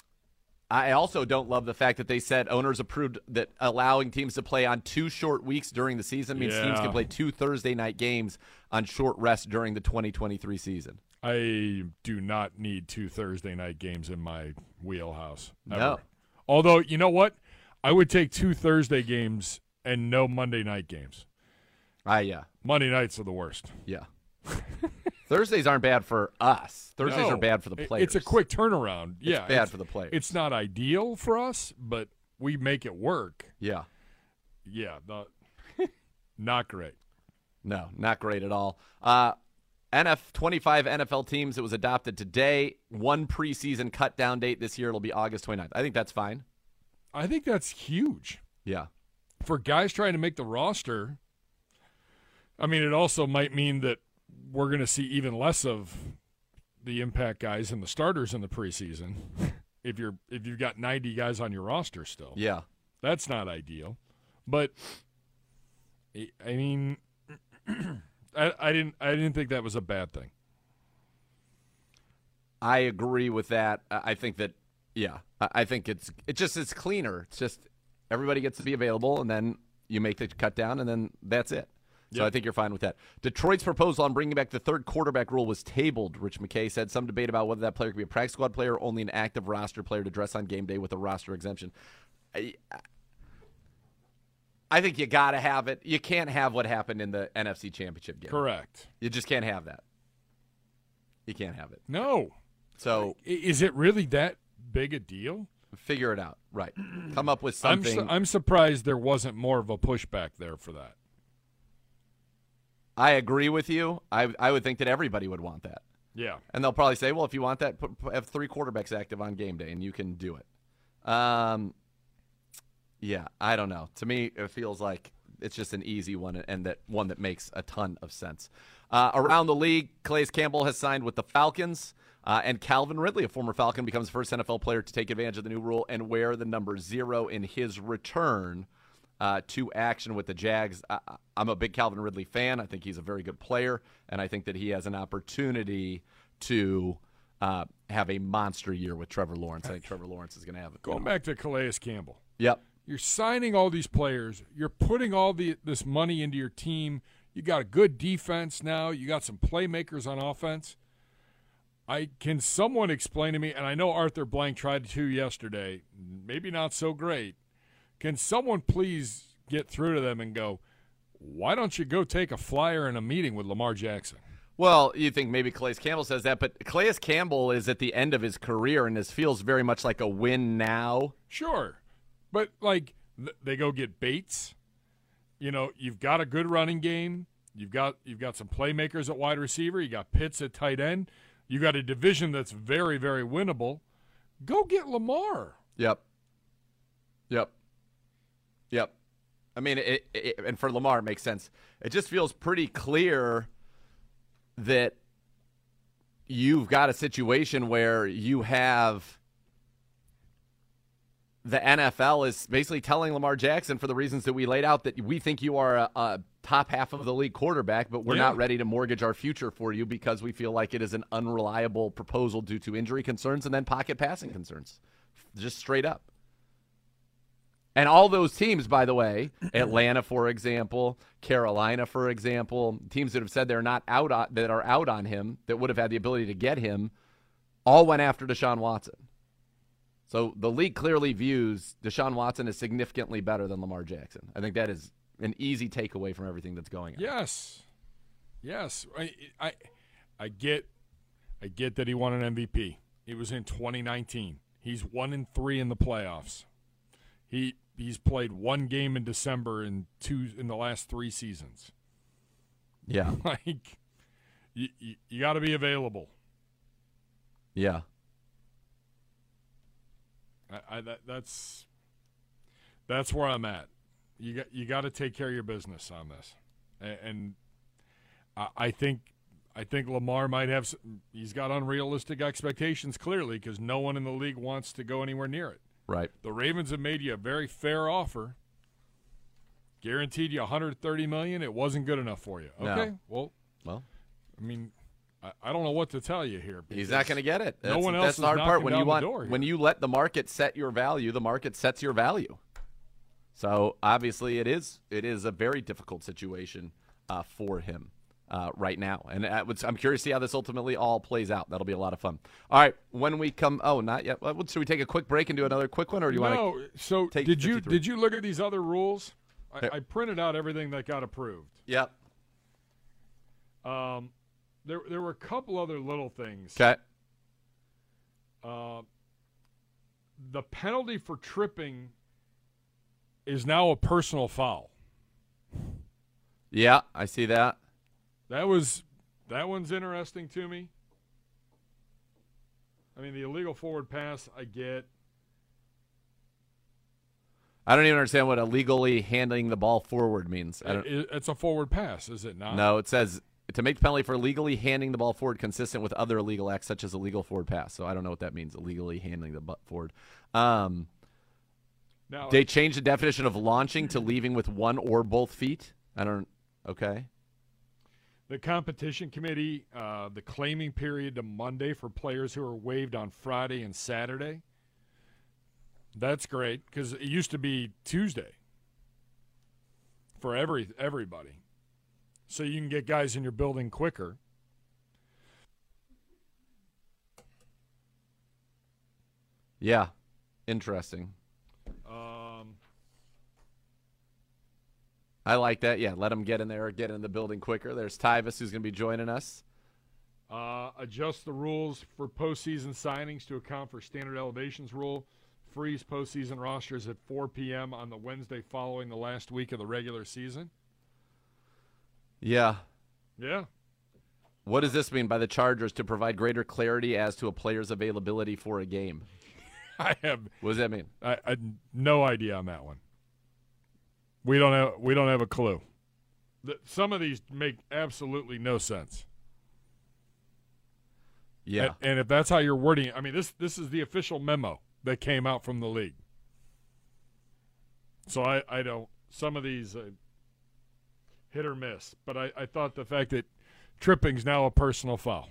I also don't love the fact that they said owners approved that allowing teams to play on two short weeks during the season means teams Yeah. can play two Thursday night games on short rest during the twenty twenty-three season. I do not need two Thursday night games in my wheelhouse. Ever. No. Although, you know what? I would take two Thursday games and no Monday night games. Ah, yeah. Monday nights are the worst. Yeah. Thursdays aren't bad for us. Thursdays No. are bad for the It- players. It's a quick turnaround. Yeah, bad for the players. It's not ideal for us, but we make it work. Yeah. Yeah, not, not great. No, not great at all. Uh, N F twenty-five N F L teams. It was adopted today. One preseason cut down date this year. It'll be August twenty-ninth. I think that's fine. I think that's huge. Yeah. For guys trying to make the roster, I mean, it also might mean that we're going to see even less of the impact guys and the starters in the preseason. if you're if you've got ninety guys on your roster still, Yeah. that's not ideal. But I mean, I, I didn't I didn't think that was a bad thing. I agree with that. I think that, yeah, I think it's it just it's cleaner. It's just everybody gets to be available, and then you make the cut down, and then that's it. So yep. I think you're fine with that. Detroit's proposal on bringing back the third quarterback rule was tabled, Rich McKay said. Some debate about whether that player could be a practice squad player or only an active roster player to dress on game day with a roster exemption. I, I think you got to have it. You can't have what happened in the N F C Championship game. Correct. You just can't have that. You can't have it. No. So is it really that big a deal? Figure it out. Right. Come up with something. I'm, su- I'm surprised there wasn't more of a pushback there for that. I agree with you. I I would think that everybody would want that. Yeah. And they'll probably say, well, if you want that, put, have three quarterbacks active on game day, and you can do it. Um, yeah, I don't know. To me, it feels like it's just an easy one, and that one that makes a ton of sense. Uh, around the league, Calais Campbell has signed with the Falcons, uh, and Calvin Ridley, a former Falcon, becomes the first N F L player to take advantage of the new rule and wear the number zero in his return Uh, to action with the Jags. I, I'm a big Calvin Ridley fan. I think he's a very good player, and I think that he has an opportunity to uh, have a monster year with Trevor Lawrence. I think Trevor Lawrence is going to have it. Going back to Calais Campbell. Yep. You're signing all these players. You're putting all the this money into your team. You got a good defense now. You got some playmakers on offense. I can someone explain to me, and I know Arthur Blank tried to yesterday, maybe not so great. Can someone please get through to them and go, why don't you go take a flyer in a meeting with Lamar Jackson? Well, you think maybe Calais Campbell says that, but Calais Campbell is at the end of his career, and this feels very much like a win now. Sure. But, like, th- they go get Bates. You know, you've got a good running game. You've got you've got some playmakers at wide receiver. You got Pitts at tight end. You got a division that's very, very winnable. Go get Lamar. Yep. Yep. Yep. I mean, it, it, and for Lamar, it makes sense. It just feels pretty clear that you've got a situation where you have the N F L is basically telling Lamar Jackson, for the reasons that we laid out, that we think you are a, a top half of the league quarterback, but we're yeah. not ready to mortgage our future for you because we feel like it is an unreliable proposal due to injury concerns and then pocket passing concerns. Just straight up. And all those teams, by the way, Atlanta, for example, Carolina, for example, teams that have said they're not out on, that are out on him, that would have had the ability to get him, all went after Deshaun Watson. So the league clearly views Deshaun Watson as significantly better than Lamar Jackson. I think that is an easy takeaway from everything that's going on. Yes, yes, I, I, I get, I get that he won an M V P. It was in twenty nineteen. He's one and three in the playoffs. He. He's played one game in December in two in the last three seasons. Yeah, like you, you, you got to be available. Yeah, I, I that, that's that's where I'm at. You got you got to take care of your business on this, and, and I, I think I think Lamar might have. He's got unrealistic expectations clearly because no one in the league wants to go anywhere near it. Right. The Ravens have made you a very fair offer. Guaranteed you one hundred thirty million dollars. It wasn't good enough for you. Okay. No. Well, well, I mean, I, I don't know what to tell you here. He's not going to get it. That's, no one else that's is the hard part. When you want, door here. when you let the market set your value, the market sets your value. So obviously, it is it is a very difficult situation uh, for him uh, right now, and I would, I'm curious to see how this ultimately all plays out. That'll be a lot of fun. All right, when we come, oh, not yet. Should we take a quick break and do another quick one, or do you no, want to? So take did you fifty-three? did you look at these other rules? I, Here. I printed out everything that got approved. Yep. Um, there there were a couple other little things. Okay. Uh, the penalty for tripping is now a personal foul. Yeah, I see that. That was that one's interesting to me. I mean, the illegal forward pass, I get. I don't even understand what illegally handing the ball forward means. I don't, It, it's a forward pass, is it not? no, it says to make the penalty for illegally handing the ball forward consistent with other illegal acts such as illegal forward pass. So I don't know what that means, illegally handing the butt forward. Um, Now, they changed the definition of launching to leaving with one or both feet. I don't. Okay. The competition committee, uh, the claiming period to Monday for players who are waived on Friday and Saturday. That's great because it used to be Tuesday for every everybody. So you can get guys in your building quicker. Yeah, interesting. Um, I like that. Yeah, let them get in there, get in the building quicker. There's Tyvis, who's going to be joining us. uh, adjust the rules for postseason signings to account for standard elevations rule. Freeze postseason rosters at four p.m. on the Wednesday following the last week of the regular season. Yeah. Yeah. What does this mean by the Chargers to provide greater clarity as to a player's availability for a game? I have What does that mean? I, I no idea on that one. We don't have we don't have a clue. The, some of these make absolutely no sense. Yeah. And, and if that's how you're wording it, I mean this this is the official memo that came out from the league. So I, I don't some of these uh, hit or miss, but I, I thought the fact that tripping's now a personal foul.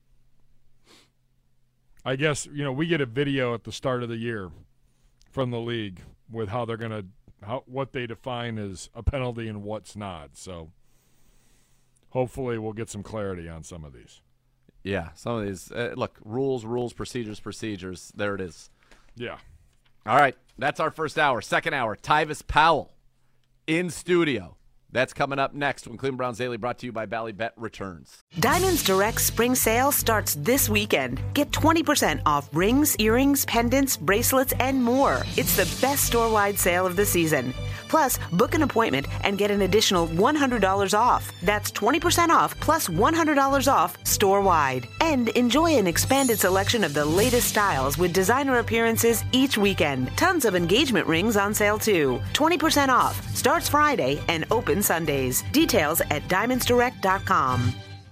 I guess, you know, we get a video at the start of the year from the league with how they're going to how what they define as a penalty and what's not. So hopefully we'll get some clarity on some of these. Yeah, some of these. Uh, look, rules, rules, procedures, procedures. There it is. Yeah. All right, that's our first hour. Second hour, Tyvis Powell in studio. That's coming up next when Cleveland Browns Daily, brought to you by Ballybet, returns. Diamonds Direct Spring Sale starts this weekend. Get twenty percent off rings, earrings, pendants, bracelets, and more. It's the best store-wide sale of the season. Plus, book an appointment and get an additional one hundred dollars off. That's twenty percent off plus one hundred dollars off store-wide. And enjoy an expanded selection of the latest styles with designer appearances each weekend. Tons of engagement rings on sale too. twenty percent off. Starts Friday and opens Sundays. Details at diamonds direct dot com.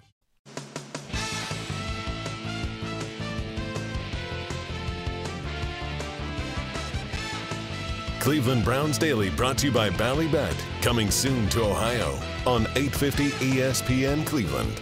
Cleveland Browns Daily, brought to you by Ballybet. Coming soon to Ohio on eight fifty E S P N Cleveland.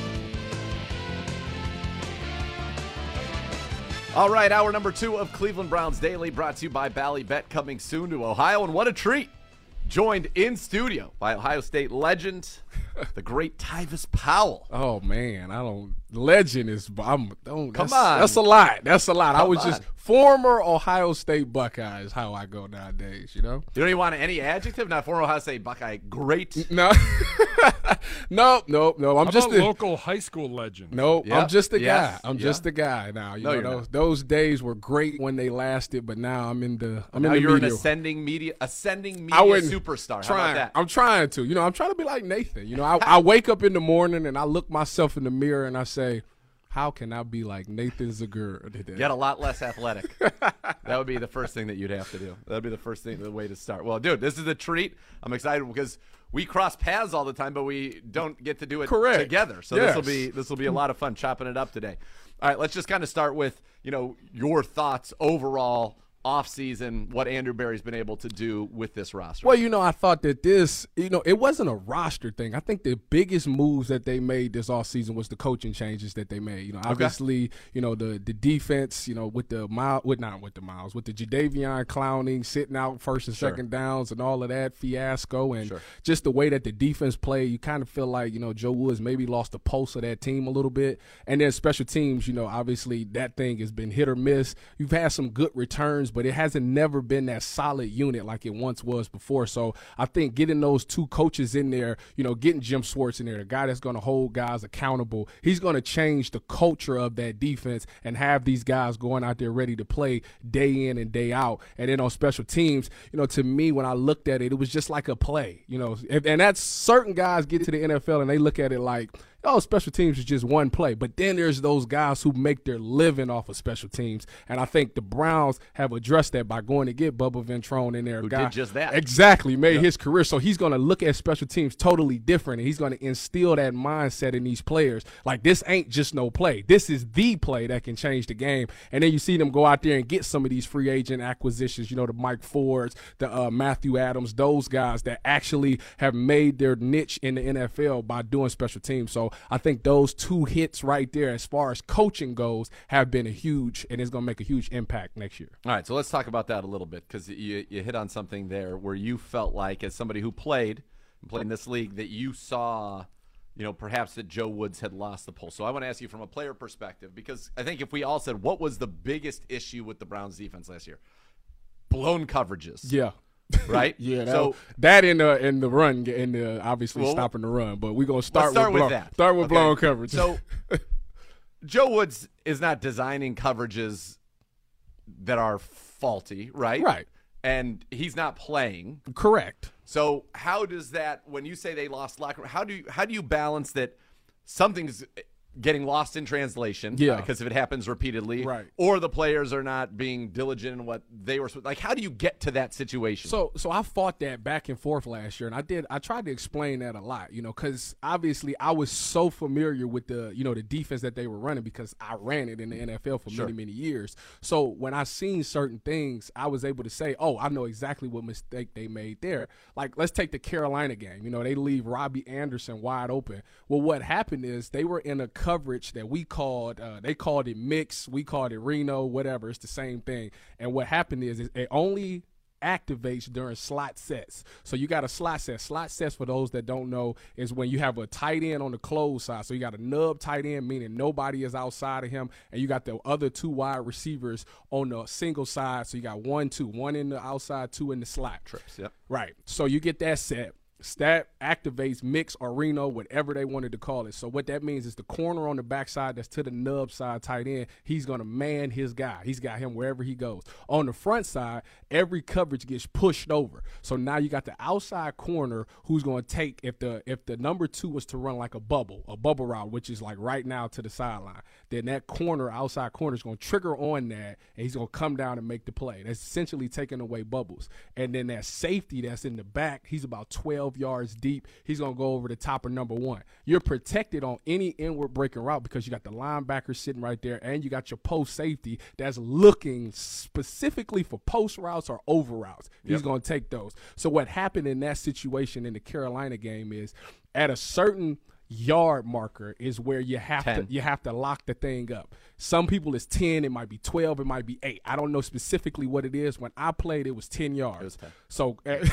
All right, hour number two of Cleveland Browns Daily, brought to you by Ballybet, coming soon to Ohio. And what a treat. Joined in studio by Ohio State legend, the great Tyvis Powell. Oh man, I don't. Legend is. I'm. Don't, Come that's, on, that's a lot. That's a lot. Come I was on. just former Ohio State Buckeye is how I go nowadays. You know. You don't even want any adjective? Not former Ohio State Buckeye. Great. No. no. No. No. I'm How just about a local high school legend. No. Yeah. I'm just the Yes. guy. I'm Yeah. just the guy now. You No, know you're those not. those days were great when they lasted, but now I'm in the. I'm Now in the you're media. an ascending media, ascending media I wouldn't superstar. How Trying, about that? I'm trying to. You know, I'm trying to be like Nathan. You know, I, I wake up in the morning and I look myself in the mirror and I say, how can I be like Nathan Zagur today? Get a lot less athletic. That would be the first thing that you'd have to do. That would be the first thing, the way to start. Well, dude, this is a treat. I'm excited because we cross paths all the time, but we don't get to do it Correct. together. So Yes. this will be this will be a lot of fun chopping it up today. All right, let's just kind of start with, you know, your thoughts overall offseason, what Andrew Berry's been able to do with this roster. Well, you know, I thought that this, you know, it wasn't a roster thing. I think the biggest moves that they made this offseason was the coaching changes that they made. You know, obviously, you know, the the defense, you know, with the mile, with not with the miles, with the Jadeveon Clowney sitting out first and Sure. second downs and all of that fiasco, and Sure. just the way that the defense played, you kind of feel like, you know, Joe Woods maybe lost the pulse of that team a little bit. And then special teams, you know, obviously that thing has been hit or miss. You've had some good returns, but it hasn't never been that solid unit like it once was before. So I think getting those two coaches in there, you know, getting Jim Schwartz in there, the guy that's going to hold guys accountable, he's going to change the culture of that defense and have these guys going out there ready to play day in and day out. And then on special teams, you know, to me, when I looked at it, it was just like a play, you know, and that's certain guys get to the N F L and they look at it like, oh, special teams is just one play. But then there's those guys who make their living off of special teams. And I think the Browns have addressed that by going to get Bubba Ventrone in there. Who guy, did just that. Exactly, made yep. his career. So he's going to look at special teams totally different, and he's going to instill that mindset in these players. Like, this ain't just no play. This is the play that can change the game. And then you see them go out there and get some of these free agent acquisitions, you know, the Mike Fords, the uh, Matthew Adams, those guys that actually have made their niche in the N F L by doing special teams. So I think those two hits right there, as far as coaching goes, have been a huge, and it's going to make a huge impact next year. All right, so let's talk about that a little bit, because you, you hit on something there where you felt like, as somebody who played, played in this league, that you saw, you know, perhaps that Joe Woods had lost the pulse. So I want to ask you from a player perspective, because I think if we all said, what was the biggest issue with the Browns defense last year? Blown coverages. Yeah. Right? yeah. That, so that in the in the run, in the obviously well, stopping the run, but we're gonna start, start with, with blown, that. Start with okay. blown coverage. So Joe Woods is not designing coverages that are faulty, right? Right. And he's not playing. Correct. So how does that, when you say they lost locker, how do you how do you balance that something's getting lost in translation? Yeah. Because if it happens repeatedly, right. Or the players are not being diligent in what they were, like, how do you get to that situation? So, so I fought that back and forth last year, and I did. I tried to explain that a lot, you know, because obviously I was so familiar with the, you know, the defense that they were running because I ran it in the N F L for sure. many, many years. So when I seen certain things, I was able to say, oh, I know exactly what mistake they made there. Like, let's take the Carolina game. You know, they leave Robbie Anderson wide open. Well, what happened is they were in a coverage that we called, uh, they called it mix, we called it Reno, whatever. It's the same thing. And what happened is it only activates during slot sets. So you got a slot set. Slot sets, for those that don't know, is when you have a tight end on the close side. So you got a nub tight end, meaning nobody is outside of him, and you got the other two wide receivers on the single side. So you got one, two, one in the outside, two in the slot. Trips, yep. Right. So you get that set. That activates mix or Reno, whatever they wanted to call it. So what that means is the corner on the backside that's to the nub side tight end, he's going to man his guy. He's got him wherever he goes. On the front side, every coverage gets pushed over. So now you got the outside corner who's going to take, if the if the number two was to run like a bubble, a bubble route, which is like right now to the sideline, then that corner, outside corner, is going to trigger on that, and he's going to come down and make the play. That's essentially taking away bubbles. And then that safety that's in the back, he's about twelve yards deep. He's going to go over the top of number one. You're protected on any inward breaking route because you got the linebacker sitting right there, and you got your post safety that's looking specifically for post routes or over routes. He's Yep. going to take those. So what happened in that situation in the Carolina game is at a certain yard marker is where you have ten. to you have to lock the thing up. Some people it's ten, it might be twelve, it might be eight. I don't know specifically what it is. When I played, it was ten yards. It was ten. So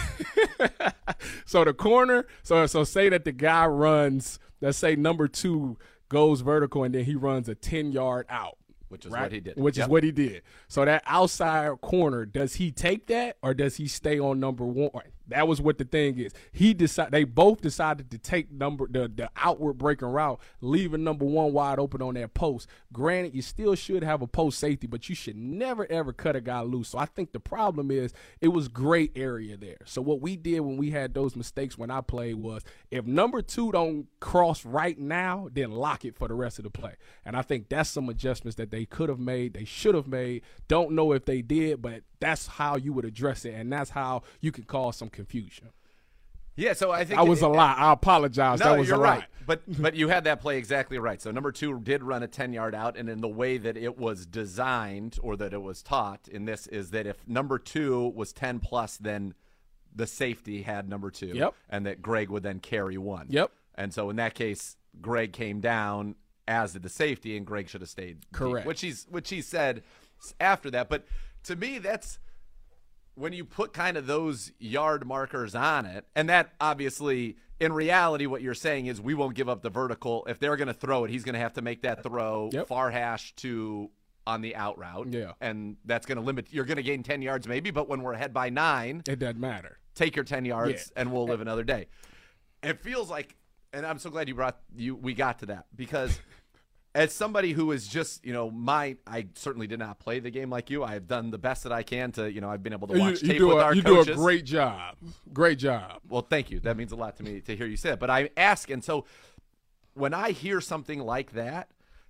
so the corner, so so say that the guy runs, let's say number two goes vertical and then he runs a ten yard out. Which is right? what he did. Which Yep. is what he did. So that outside corner, does he take that or does he stay on number one? That was what the thing is. He decided. They both decided to take number the, the outward breaking route, leaving number one wide open on that post. Granted, you still should have a post safety, but you should never ever cut a guy loose. So I think the problem is it was gray area there. So what we did when we had those mistakes when I played was, if number two don't cross right now, then lock it for the rest of the play. And I think that's some adjustments that they could have made, they should have made. Don't know if they did, but that's how you would address it, and that's how you could cause some confusion. Yeah, so I think I was it, a lot. I apologize. No, that was you're a right. lot. But but you had that play exactly right. So number two did run a ten-yard out, and in the way that it was designed or that it was taught in this is that if number two was ten plus, then the safety had number two, Yep. and that Greg would then carry one. Yep. And so in that case, Greg came down, as did the safety, and Greg should have stayed deep, Correct. which he's which he said after that. But to me, that's when you put kind of those yard markers on it, and that obviously, in reality, what you're saying is we won't give up the vertical. If they're going to throw it, he's going to have to make that throw Yep. far hash to on the out route. Yeah. And that's going to limit. You're going to gain ten yards maybe, but when we're ahead by nine, It doesn't matter. take your ten yards Yeah. and we'll live another day. It feels like, and I'm so glad you brought you we got to that, because as somebody who is just, you know, my I certainly did not play the game like you. I have done the best that I can to, you know, I've been able to You, watch you tape do with a, our you coaches. do a great job. Great job. Well, thank you. That means a lot to me to hear you say it. But I ask, and so when I hear something like that,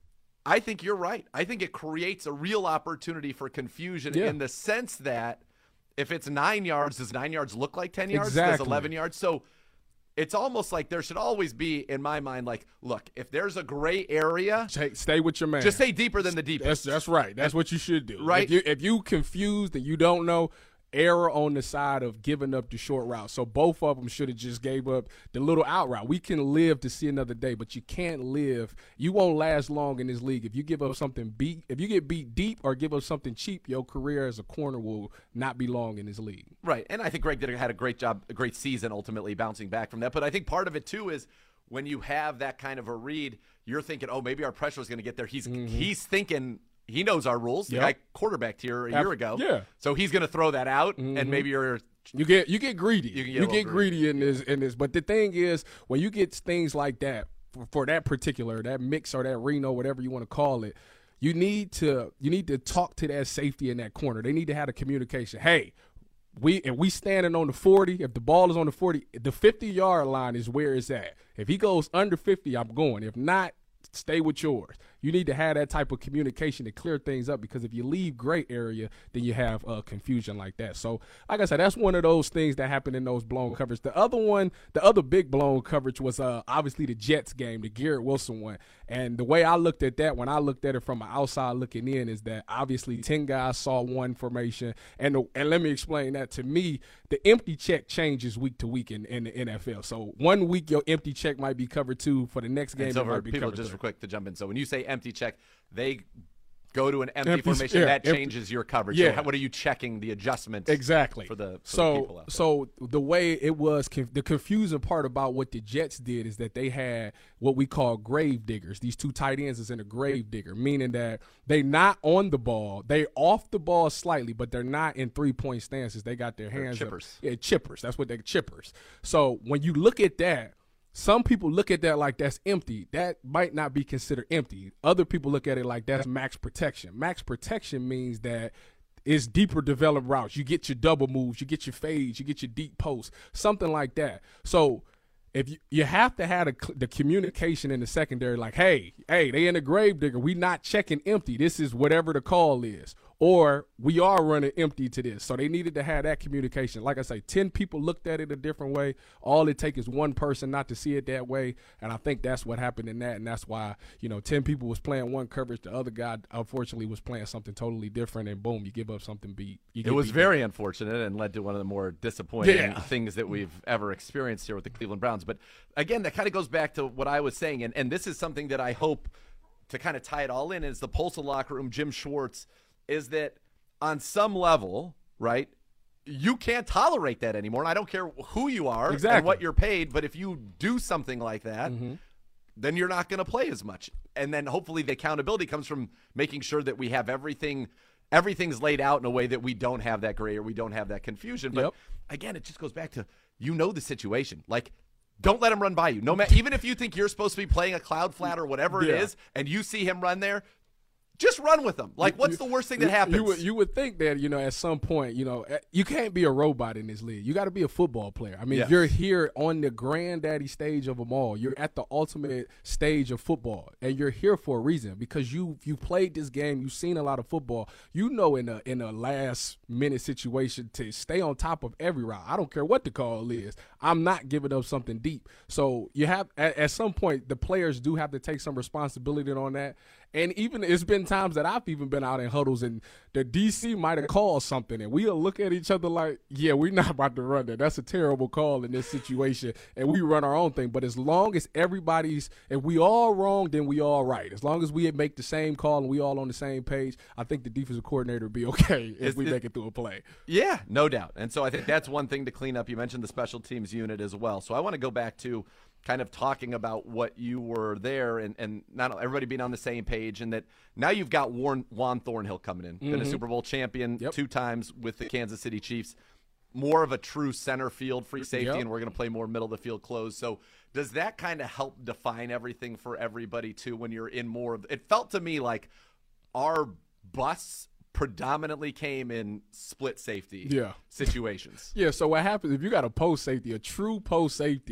I think you're right. I think it creates a real opportunity for confusion Yeah. in the sense that if it's nine yards, does nine yards look like ten yards? Exactly. Does eleven yards? So it's almost like there should always be, in my mind, like, look, if there's a gray area, Stay, stay with your man. just stay deeper than the deepest. That's that's right. That's what you should do. Right. If you if you confused and you don't know, error on the side of giving up the short route. So both of them should have just gave up the little out route. We can live to see another day, but you can't live. You won't last long in this league if you give up something beat. If you get beat deep or give up something cheap, your career as a corner will not be long in this league. Right, and I think Greg did had a great job, a great season ultimately bouncing back from that. But I think part of it too is when you have that kind of a read, you're thinking, oh, maybe our pressure is going to get there. He's mm-hmm. he's thinking he knows our rules. Yep. The guy quarterbacked here a Af- year ago, yeah. So he's going to throw that out, Mm-hmm. and maybe you're You get you get greedy. You, You get, get, get greedy, greedy in this in this. But the thing is, when you get things like that for, for that particular that mix or that Reno, whatever you want to call it, you need to you need to talk to that safety in that corner. They need to have a communication. Hey, we if we standing on the forty, if the ball is on the forty, the fifty yard line is where it's at. If he goes under fifty, I'm going. If not, stay with yours. You need to have that type of communication to clear things up, because if you leave gray area, then you have uh, confusion like that. So, like I said, that's one of those things that happened in those blown coverage. The other one, the other big blown coverage was uh, obviously the Jets game, the Garrett Wilson one. And the way I looked at that, when I looked at it from an outside looking in, is that obviously ten guys saw one formation. And the, and let me explain that. To me, the empty check changes week to week in, in the N F L. So one week your empty check might be covered two. For the next game, so it might for be people covered just three. for quick to jump in. So when you say empty check, they go to an empty, Empty- formation yeah, that empty- changes your coverage. Yeah. So how, what are you checking the adjustments Exactly. for the, for so the people out there? so the way it was, conf- the confusing part about what the Jets did is that they had what we call grave diggers. These two tight ends is in a grave digger, meaning that they not on the ball, they off the ball slightly, but they're not in three point stances. They got their They're hands chippers. up. Yeah, chippers. That's what they're chippers. So when you look at that, some people look at that like that's empty. That might not be considered empty. Other people look at it like that's max protection. Max protection means that it's deeper developed routes. You get your double moves, you get your fades, you get your deep posts, something like that. So if you, you have to have a, the communication in the secondary, like, hey, hey, they in the grave digger. We not checking empty. This is whatever the call is. Or we are running empty to this. So they needed to have that communication. Like I say, ten people looked at it a different way. All it takes is one person not to see it that way. And I think that's what happened in that. And that's why, you know, ten people was playing one coverage. The other guy, unfortunately, was playing something totally different. And boom, you give up something beat. You It get was beat very unfortunate and led to one of the more disappointing Yeah. things that we've ever experienced here with the Cleveland Browns. But again, that kind of goes back to what I was saying. And, and this is something that I hope to kind of tie it all in is the pulse of the locker room, Jim Schwartz, is that on some level, right, you can't tolerate that anymore. And I don't care who you are Exactly. and what you're paid, but if you do something like that, Mm-hmm. then you're not going to play as much. And then hopefully the accountability comes from making sure that we have everything everything's laid out in a way that we don't have that gray or we don't have that confusion. But Yep. again, it just goes back to, you know, the situation. Like, don't let him run by you. No matter, even if you think you're supposed to be playing a cloud flat or whatever Yeah. it is, and you see him run there, just run with him. Like, what's the worst thing that You- happens? You would, you would think that, you know, at some point, you know, eh, you can't be a robot in this league. You got to be a football player. I mean, Yes. you're here on the granddaddy stage of them all. You're at the ultimate stage of football, and you're here for a reason because you you played this game. You've seen a lot of football. You know, in a in a last minute situation to stay on top of every route. I don't care what the call is. I'm not giving up something deep. So you have at, at some point the players do have to take some responsibility on that. And even it's been times that I've even been out in huddles and the D C might have called something and we'll look at each other like, yeah, we're not about to run that. That's a terrible call in this situation. And we run our own thing. But as long as everybody's, if we all wrong, then we all right. As long as we make the same call and we all on the same page, I think the defensive coordinator would be okay if Is we it- make it through a play. Yeah, no doubt. And so I think that's one thing to clean up. You mentioned the special teams unit as well. So I want to go back to kind of talking about what you were there and, and not everybody being on the same page, and that now you've got Warren, Juan Thornhill coming in, been a Super Bowl champion Yep. two times with the Kansas City Chiefs, more of a true center field free safety, Yep. and we're going to play more middle of the field close. So does that kind of help define everything for everybody too when you're in more of – it felt to me like our busts predominantly came in split safety Yeah. situations. Yeah, so what happens if you got a post safety, a true post safety,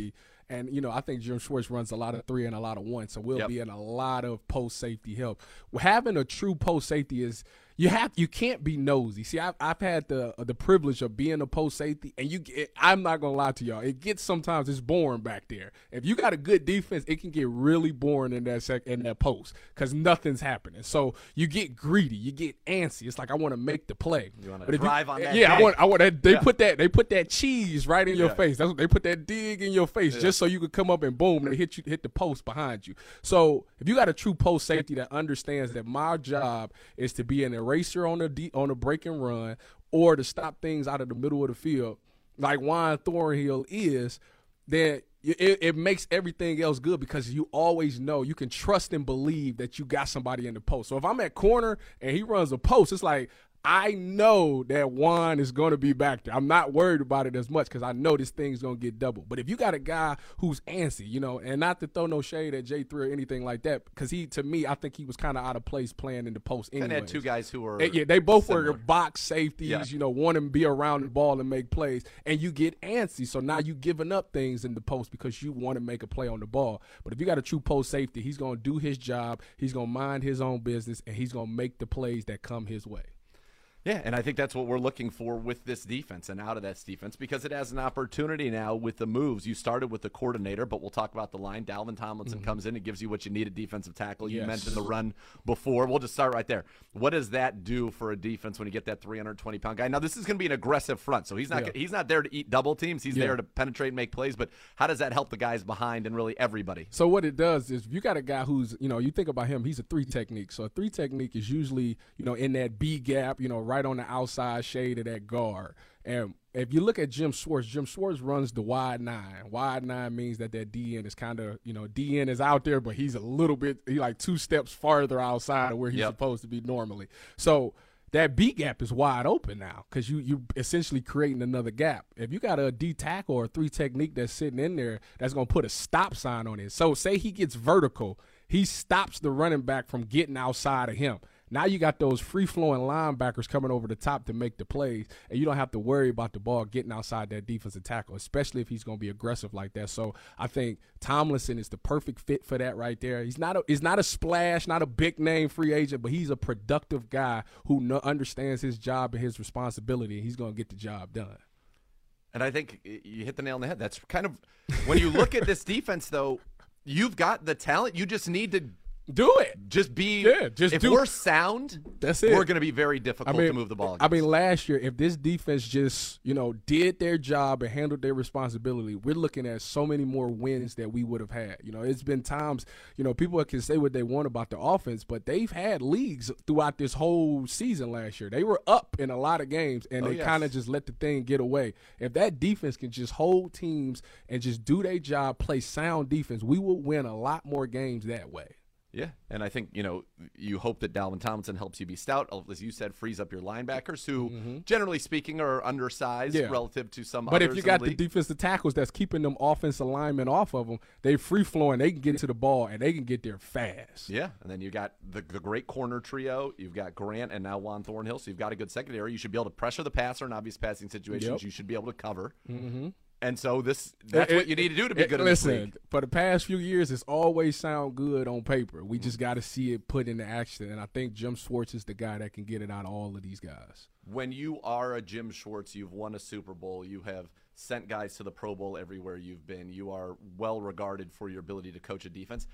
And, you know, I think Jim Schwartz runs a lot of three and a lot of one, so we'll Yep. be in a lot of post-safety help. Having a true post-safety is – You have you can't be nosy. See, I've I've had the the privilege of being a post safety, and you get, I'm not gonna lie to y'all. It gets sometimes it's boring back there. If you got a good defense, it can get really boring in that sec in that post because nothing's happening. So you get greedy, you get antsy. It's like I want to make the play. You want But to if you- drive on that. Yeah, I dig. want I want that. They Yeah. put that they put that cheese right in your Yeah. face. That's what they put that dig in your face just so you could come up and boom, they hit you hit the post behind you. So if you got a true post safety that understands that my job is to be an eraser on the de- on a break and run or to stop things out of the middle of the field, like Juan Thornhill is, then it, it makes everything else good because you always know you can trust and believe that you got somebody in the post. So if I'm at corner and he runs a post, it's like I know that Juan is going to be back there. I'm not worried about it as much because I know this thing's going to get doubled. But if you got a guy who's antsy, you know, and not to throw no shade at J three or anything like that, because he, to me, I think he was kind of out of place playing in the post anyway. And had two guys who were Yeah, they both similar. were box safeties, Yeah. you know, want to be around the ball and make plays, and you get antsy. So now you giving up things in the post because you want to make a play on the ball. But if you got a true post safety, he's going to do his job, he's going to mind his own business, and he's going to make the plays that come his way. Yeah, and I think that's what we're looking for with this defense and out of that defense because it has an opportunity now with the moves. You started with the coordinator, but we'll talk about the line. Dalvin Tomlinson Mm-hmm. comes in and gives you what you need at defensive tackle. You Yes. mentioned the run before. We'll just start right there. What does that do for a defense when you get that three hundred twenty pound guy? Now, this is going to be an aggressive front, so he's not Yeah. he's not there to eat double teams. He's Yeah. there to penetrate and make plays, but how does that help the guys behind and really everybody? So what it does is if you got a guy who's, you know, you think about him, he's a three technique. So a three technique is usually, you know, in that B gap, you know, right on the outside shade of that guard. And if you look at Jim Schwartz, Jim Schwartz runs the wide nine. Wide nine means that that D N is kind of, you know, D N is out there, but he's a little bit, he like two steps farther outside of where he's Yep. supposed to be normally. So that B gap is wide open now because you you essentially creating another gap. If you got a D tackle or a three technique that's sitting in there, that's going to put a stop sign on it. So say he gets vertical, he stops the running back from getting outside of him. Now you got those free-flowing linebackers coming over the top to make the plays, and you don't have to worry about the ball getting outside that defensive tackle, especially if he's going to be aggressive like that. So I think Tomlinson is the perfect fit for that right there. He's not a, he's not a splash, not a big-name free agent, but he's a productive guy who no, understands his job and his responsibility, and he's going to get the job done. And I think you hit the nail on the head. That's kind of when you look at this defense, though, you've got the talent. You just need to do it. Just be. Yeah, just if do we're it. sound, That's it. we're going to be very difficult I mean, to move the ball I against. mean, last year, if this defense just, you know, did their job and handled their responsibility, we're looking at so many more wins that we would have had. You know, it's been times, you know, people can say what they want about the offense, but they've had leagues throughout this whole season last year. They were up in a lot of games, and Oh, they yes. kind of just let the thing get away. If that defense can just hold teams and just do their job, play sound defense, we will win a lot more games that way. Yeah, and I think, you know, you hope that Dalvin Tomlinson helps you be stout. As you said, frees up your linebackers who, Mm-hmm. generally speaking, are undersized Yeah. relative to some But others if you in got the the league. defensive tackles that's keeping them offensive linemen off of them, they free flowing, they can get to the ball, and they can get there fast. Yeah, and then you got the, the great corner trio. You've got Grant and now Juan Thornhill, so you've got a good secondary. You should be able to pressure the passer in obvious passing situations. Yep. You should be able to cover. Mm-hmm. And so this that's It- what you need to do to be it- good in listen, this league. for the past few years, it's always sound good on paper. We just got to see it put into action, and I think Jim Schwartz is the guy that can get it out of all of these guys. When you are a Jim Schwartz, you've won a Super Bowl, you have sent guys to the Pro Bowl everywhere you've been, you are well regarded for your ability to coach a defense.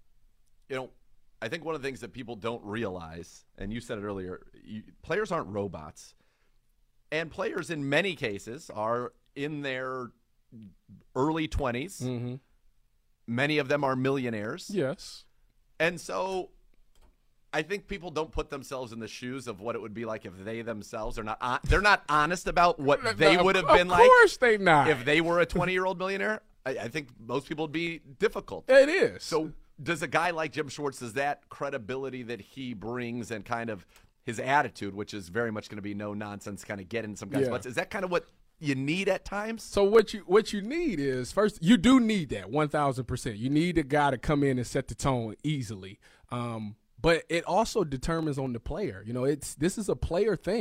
You know, I think one of the things that people don't realize, and you said it earlier, you, players aren't robots. And players in many cases are in their early twenties. Mm-hmm. Many of them are millionaires. Yes. And so I think people don't put themselves in the shoes of what it would be like if they themselves are not on, they're not honest about what they Of- would have of been like course they not. if they were a twenty-year-old millionaire. I, I think most people would be difficult. It is. So does a guy like Jim Schwartz, does that credibility that he brings and kind of his attitude, which is very much going to be no nonsense, kind of get in some guys' Yeah. butts, is that kind of what you need at times? So what you what you need is, first, you do need that one thousand percent. You need a guy to come in and set the tone easily. Um, but it also determines on the player. You know, it's this is a player thing.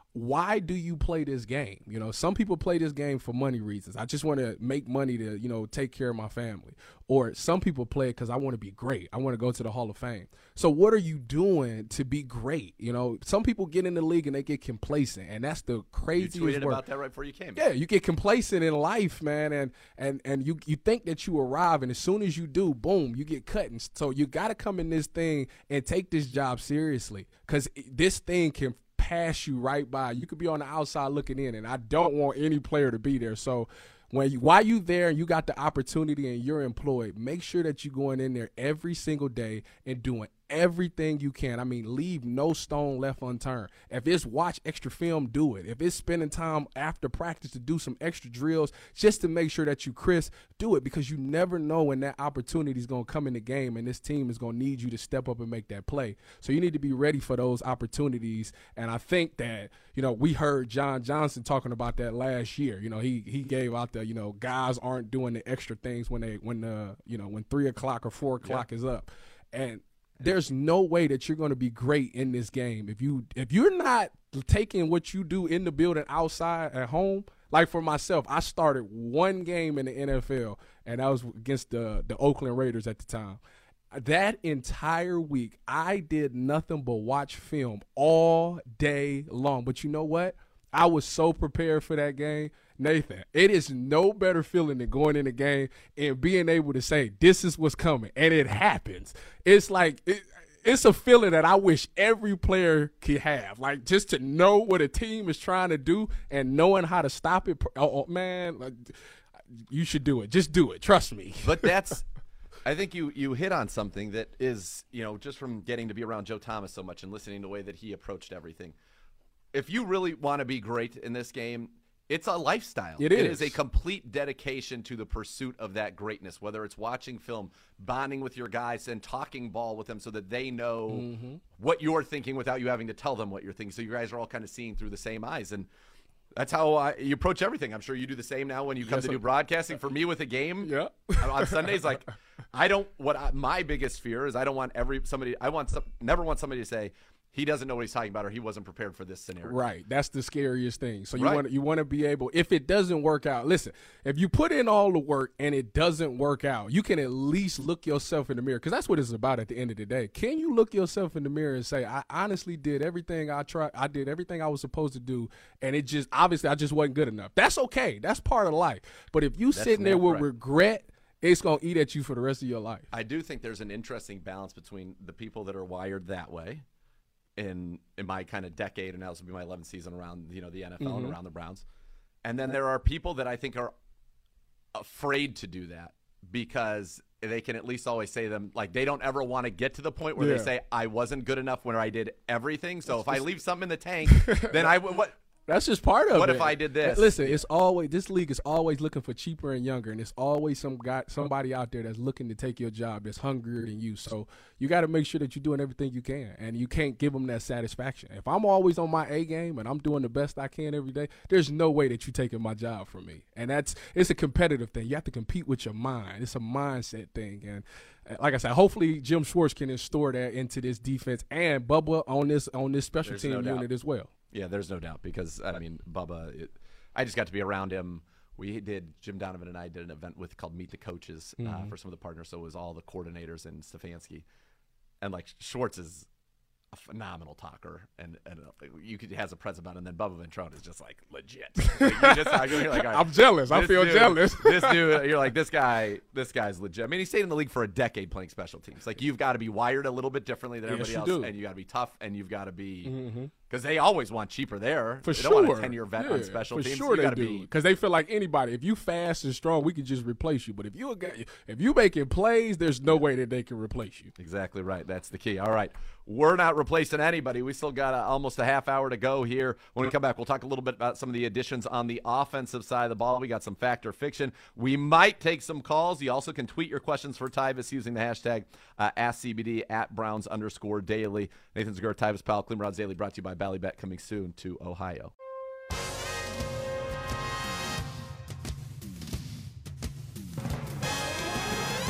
why do you play this game? You know, some people play this game for money reasons. I just want to make money to, you know, take care of my family. Or some people play it because I want to be great. I want to go to the Hall of Fame. So what are you doing to be great? You know, some people get in the league and they get complacent, and that's the craziest You tweeted word. about that right before you came. Yeah, you get complacent in life, man, and and and you you think that you arrive, and as soon as you do, boom, you get cut. And so you got to come in this thing and take this job seriously, because this thing can pass you right by. You could be on the outside looking in, and I don't want any player to be there. So when you, while you there and you got the opportunity and you're employed, make sure that you're going in there every single day and doing everything you can. I mean, leave no stone left unturned. If it's watch extra film, do it. If it's spending time after practice to do some extra drills just to make sure that you crisp, do it, because you never know when that opportunity is going to come in the game and this team is going to need you to step up and make that play. So you need to be ready for those opportunities. And I think that, you know, we heard John Johnson talking about that last year. You know, he he gave out the, you know, guys aren't doing the extra things when they when the, you know, when three o'clock or four o'clock yeah. is up. And there's no way that you're going to be great in this game if you if you're not taking what you do in the building outside at home. Like for myself, I started one game in the N F L, and that was against the the Oakland Raiders at the time. That entire week, I did nothing but watch film all day long. But you know what? I was so prepared for that game. Nathan, it is no better feeling than going in the game and being able to say, this is what's coming, and it happens. It's like it, it's a feeling that I wish every player could have, like just to know what a team is trying to do and knowing how to stop it. Oh, man, like, you should do it. Just do it. Trust me. But that's – I think you, you hit on something that is, you know, just from getting to be around Joe Thomas so much and listening to the way that he approached everything. If you really want to be great in this game – it's a lifestyle. It is. It is a complete dedication to the pursuit of that greatness, whether it's watching film, bonding with your guys, and talking ball with them so that they know mm-hmm. what you're thinking without you having to tell them what you're thinking. So you guys are all kind of seeing through the same eyes. And that's how I, you approach everything. I'm sure you do the same now when you come yes, to do broadcasting. For me with a game yeah. on Sundays, like I don't – what I, my biggest fear is I don't want every – somebody – I want some, never want somebody to say – he doesn't know what he's talking about, or he wasn't prepared for this scenario. Right. That's the scariest thing. So you right. want you want to be able, if it doesn't work out, listen, if you put in all the work and it doesn't work out, you can at least look yourself in the mirror, because that's what it's about at the end of the day. Can you look yourself in the mirror and say, I honestly did everything I tried, I did everything I was supposed to do, and it just, obviously, I just wasn't good enough. That's okay. That's part of life. But if you that's sitting there with right. regret, it's going to eat at you for the rest of your life. I do think there's an interesting balance between the people that are wired that way, in in my kind of decade, and now this will be my eleventh season around, you know, the N F L mm-hmm. and around the Browns. And then there are people that I think are afraid to do that because they can at least always say them, like they don't ever want to get to the point where yeah. they say, I wasn't good enough when I did everything. So if I leave something in the tank, then I would, what? That's just part of what it. What if I did this? Listen, it's always this league is always looking for cheaper and younger, and it's always some guy, somebody out there that's looking to take your job that's hungrier than you. So you got to make sure that you're doing everything you can, and you can't give them that satisfaction. If I'm always on my A game and I'm doing the best I can every day, there's no way that you're taking my job from me. And that's it's a competitive thing. You have to compete with your mind. It's a mindset thing, and like I said, hopefully Jim Schwartz can install that into this defense and Bubba on this on this special there's team no unit doubt. as well. Yeah, there's no doubt because, I mean, Bubba, it, I just got to be around him. We did, Jim Donovan and I did an event with called Meet the Coaches uh, mm-hmm. for some of the partners, so it was all the coordinators and Stefanski. And, like, Schwartz is a phenomenal talker, and, and uh, you could has a presence about it, and then Bubba Ventrone is just, like, legit. Like, you just, you're like, right, I'm jealous. I feel dude, jealous. This dude, you're like, this guy, this guy's legit. I mean, he stayed in the league for a decade playing special teams. Like, you've got to be wired a little bit differently than yes, everybody else, do. and you got to be tough, and you've got to be mm-hmm. – because they always want cheaper there. For they sure. don't want a ten-year vet yeah, on special for teams. sure you they do. Be... Because they feel like anybody, if you fast and strong, we can just replace you. But if you if you making plays, there's no way that they can replace you. Exactly right. That's the key. All right. We're not replacing anybody. We still got a, almost a half hour to go here. When we come back, we'll talk a little bit about some of the additions on the offensive side of the ball. We got some fact or fiction. We might take some calls. You also can tweet your questions for Tyvis using the hashtag uh, AskCBD at Browns underscore daily. Nathan Zegura, Tyvis Powell, Cleveland Browns Daily, brought to you by Ballybet, coming soon to Ohio.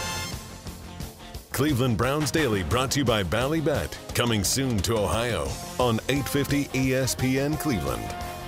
Cleveland Browns Daily, brought to you by Ballybet, coming soon to Ohio on eight fifty E S P N Cleveland.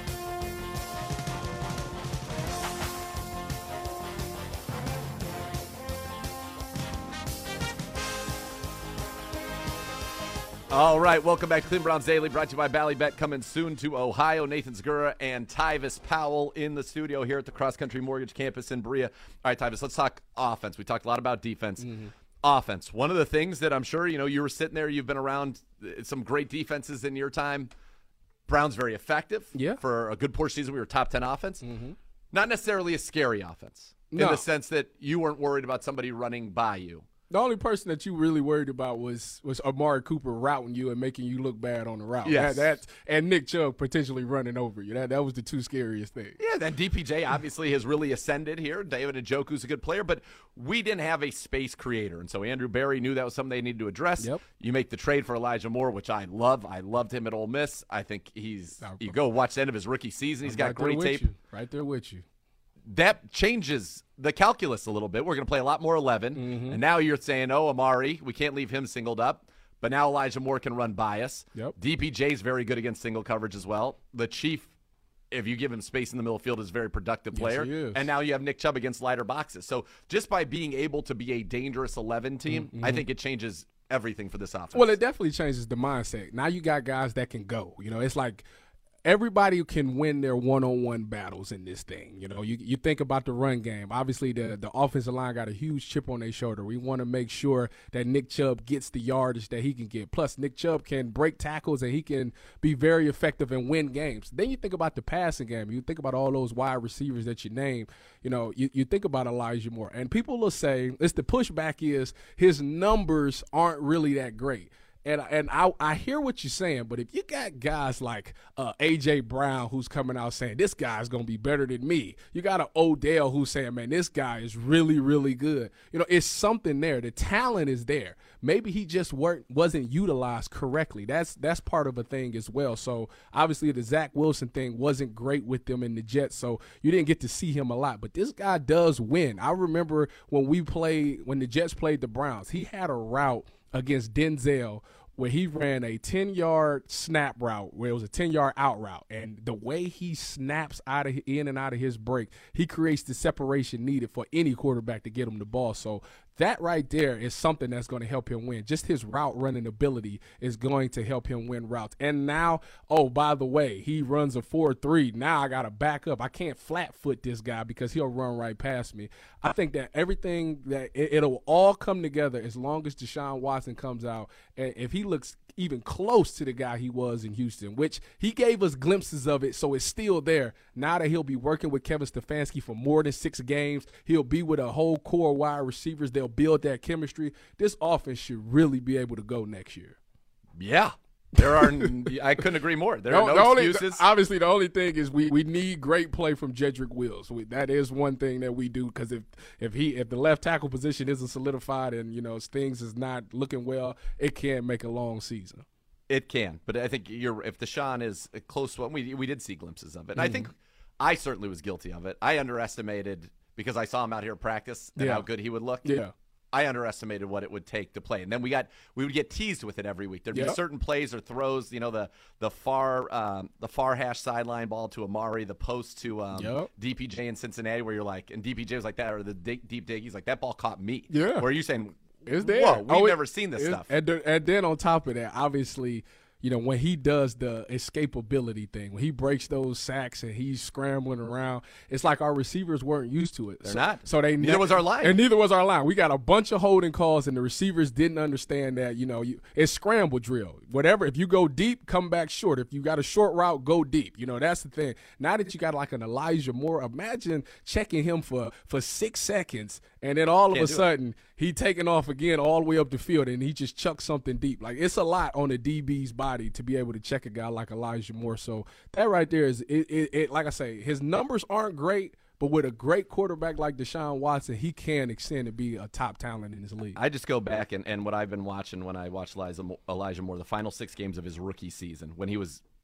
All right, welcome back to Cleveland Browns Daily, brought to you by Ballybet, coming soon to Ohio. Nathan Segura and Tyvis Powell in the studio here at the Cross Country Mortgage Campus in Berea. All right, Tyvis, let's talk offense. We talked a lot about defense. Mm-hmm. Offense, one of the things that I'm sure, you know, you were sitting there, you've been around some great defenses in your time. Browns very effective. Yeah. For a good portion of the season, we were top ten offense. Mm-hmm. Not necessarily a scary offense no. in the sense that you weren't worried about somebody running by you. The only person that you really worried about was was Amari Cooper routing you and making you look bad on the route. Yes. That, that, and Nick Chubb potentially running over you. That that was the two scariest things. Yeah, then D P J obviously has really ascended here. David Njoku's a good player, but we didn't have a space creator. And so Andrew Berry knew that was something they needed to address. Yep. You make the trade for Elijah Moore, which I love. I loved him at Ole Miss. I think he's – you go watch the end of his rookie season. He's I'm got right great tape. You. Right there with you. That changes the calculus a little bit. We're going to play a lot more eleven, mm-hmm. and now you're saying, oh, Amari, we can't leave him singled up. But now Elijah Moore can run by us. Yep. D P J's very good against single coverage as well. The Chief, if you give him space in the middle of the field, is a very productive player. Yes, he is. And now you have Nick Chubb against lighter boxes. So just by being able to be a dangerous eleven team, mm-hmm. I think it changes everything for this offense. Well, it definitely changes the mindset. Now you got guys that can go. You know, it's like – everybody can win their one-on-one battles in this thing. You know, you you think about the run game. Obviously, the, the offensive line got a huge chip on their shoulder. We want to make sure that Nick Chubb gets the yardage that he can get. Plus, Nick Chubb can break tackles, and he can be very effective and win games. Then you think about the passing game. You think about all those wide receivers that you name. You know, you, you think about Elijah Moore. And people will say, it's the pushback is his numbers aren't really that great. And and I I hear what you're saying, but if you got guys like uh, A J Brown who's coming out saying this guy's gonna be better than me, you got an Odell who's saying, man, this guy is really really good. You know, it's something there. The talent is there. Maybe he just weren't wasn't utilized correctly. That's that's part of a thing as well. So obviously the Zach Wilson thing wasn't great with them in the Jets, so you didn't get to see him a lot. But this guy does win. I remember when we played when the Jets played the Browns, he had a route against Denzel where he ran a ten-yard snap route, where it was a ten-yard out route. And the way he snaps out of in and out of his break, he creates the separation needed for any quarterback to get him the ball. So that right there is something that's going to help him win. Just his route running ability is going to help him win routes. And now, oh, by the way, he runs a four three. Now I got to back up. I can't flat foot this guy because he'll run right past me. I think that everything that it, it'll all come together as long as Deshaun Watson comes out. And if he looks even close to the guy he was in Houston, which he gave us glimpses of it, so it's still there. Now that he'll be working with Kevin Stefanski for more than six games, he'll be with a whole core of wide receivers. They'll build that chemistry. This offense should really be able to go next year. Yeah. There are – I couldn't agree more. There are no, no the excuses. Only, obviously, the only thing is we, we need great play from Jedrick Wills. We, that is one thing that we do because if if he if the left tackle position isn't solidified and, you know, things is not looking well, it can make a long season. It can, but I think you're if Deshaun is a close one, we we did see glimpses of it. And mm-hmm. I think I certainly was guilty of it. I underestimated because I saw him out here practice and yeah. how good he would look. Yeah. I underestimated what it would take to play. And then we got we would get teased with it every week. There'd yep. be certain plays or throws, you know, the the far um, the far hash sideline ball to Amari, the post to um, yep. D P J in Cincinnati where you're like, and D P J was like that, or the deep, deep dig, he's like, that ball caught me. Yeah. Where are you saying, it's there. Whoa, we've oh, never it, seen this stuff. And, and then on top of that, obviously, you know, when he does the escapability thing, when he breaks those sacks and he's scrambling around, it's like our receivers weren't used to it. They're so, not. So they neither ne- was our line. And neither was our line. We got a bunch of holding calls, and the receivers didn't understand that, you know, you, it's scramble drill. Whatever. If you go deep, come back short. If you got a short route, go deep. You know, that's the thing. Now that you got like an Elijah Moore, imagine checking him for, for six seconds, and then all of Can't a sudden it. he taking off again all the way up the field, and he just chucks something deep. Like, it's a lot on the D B's body to be able to check a guy like Elijah Moore. So that right there is, it, it, it, like I say, his numbers aren't great, but with a great quarterback like Deshaun Watson, he can extend to be a top talent in this league. I just go back and, and what I've been watching when I watched Elijah, Elijah Moore, the final six games of his rookie season, when he was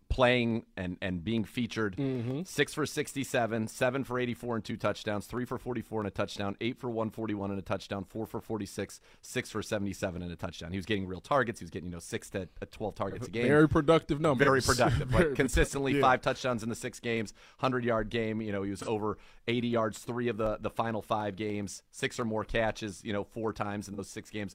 playing and, and being featured. Mm-hmm. Six for sixty-seven, seven for eighty-four and two touchdowns, three for forty-four and a touchdown, eight for one forty-one and a touchdown, four for forty-six, six for seventy-seven and a touchdown. He was getting real targets. He was getting, you know, six to twelve targets a game. Very productive numbers. Very productive. Very Like consistently yeah. five touchdowns in the six games, hundred-yard game. You know, he was over eighty yards three of the, the final five games, six or more catches, you know, four times in those six games.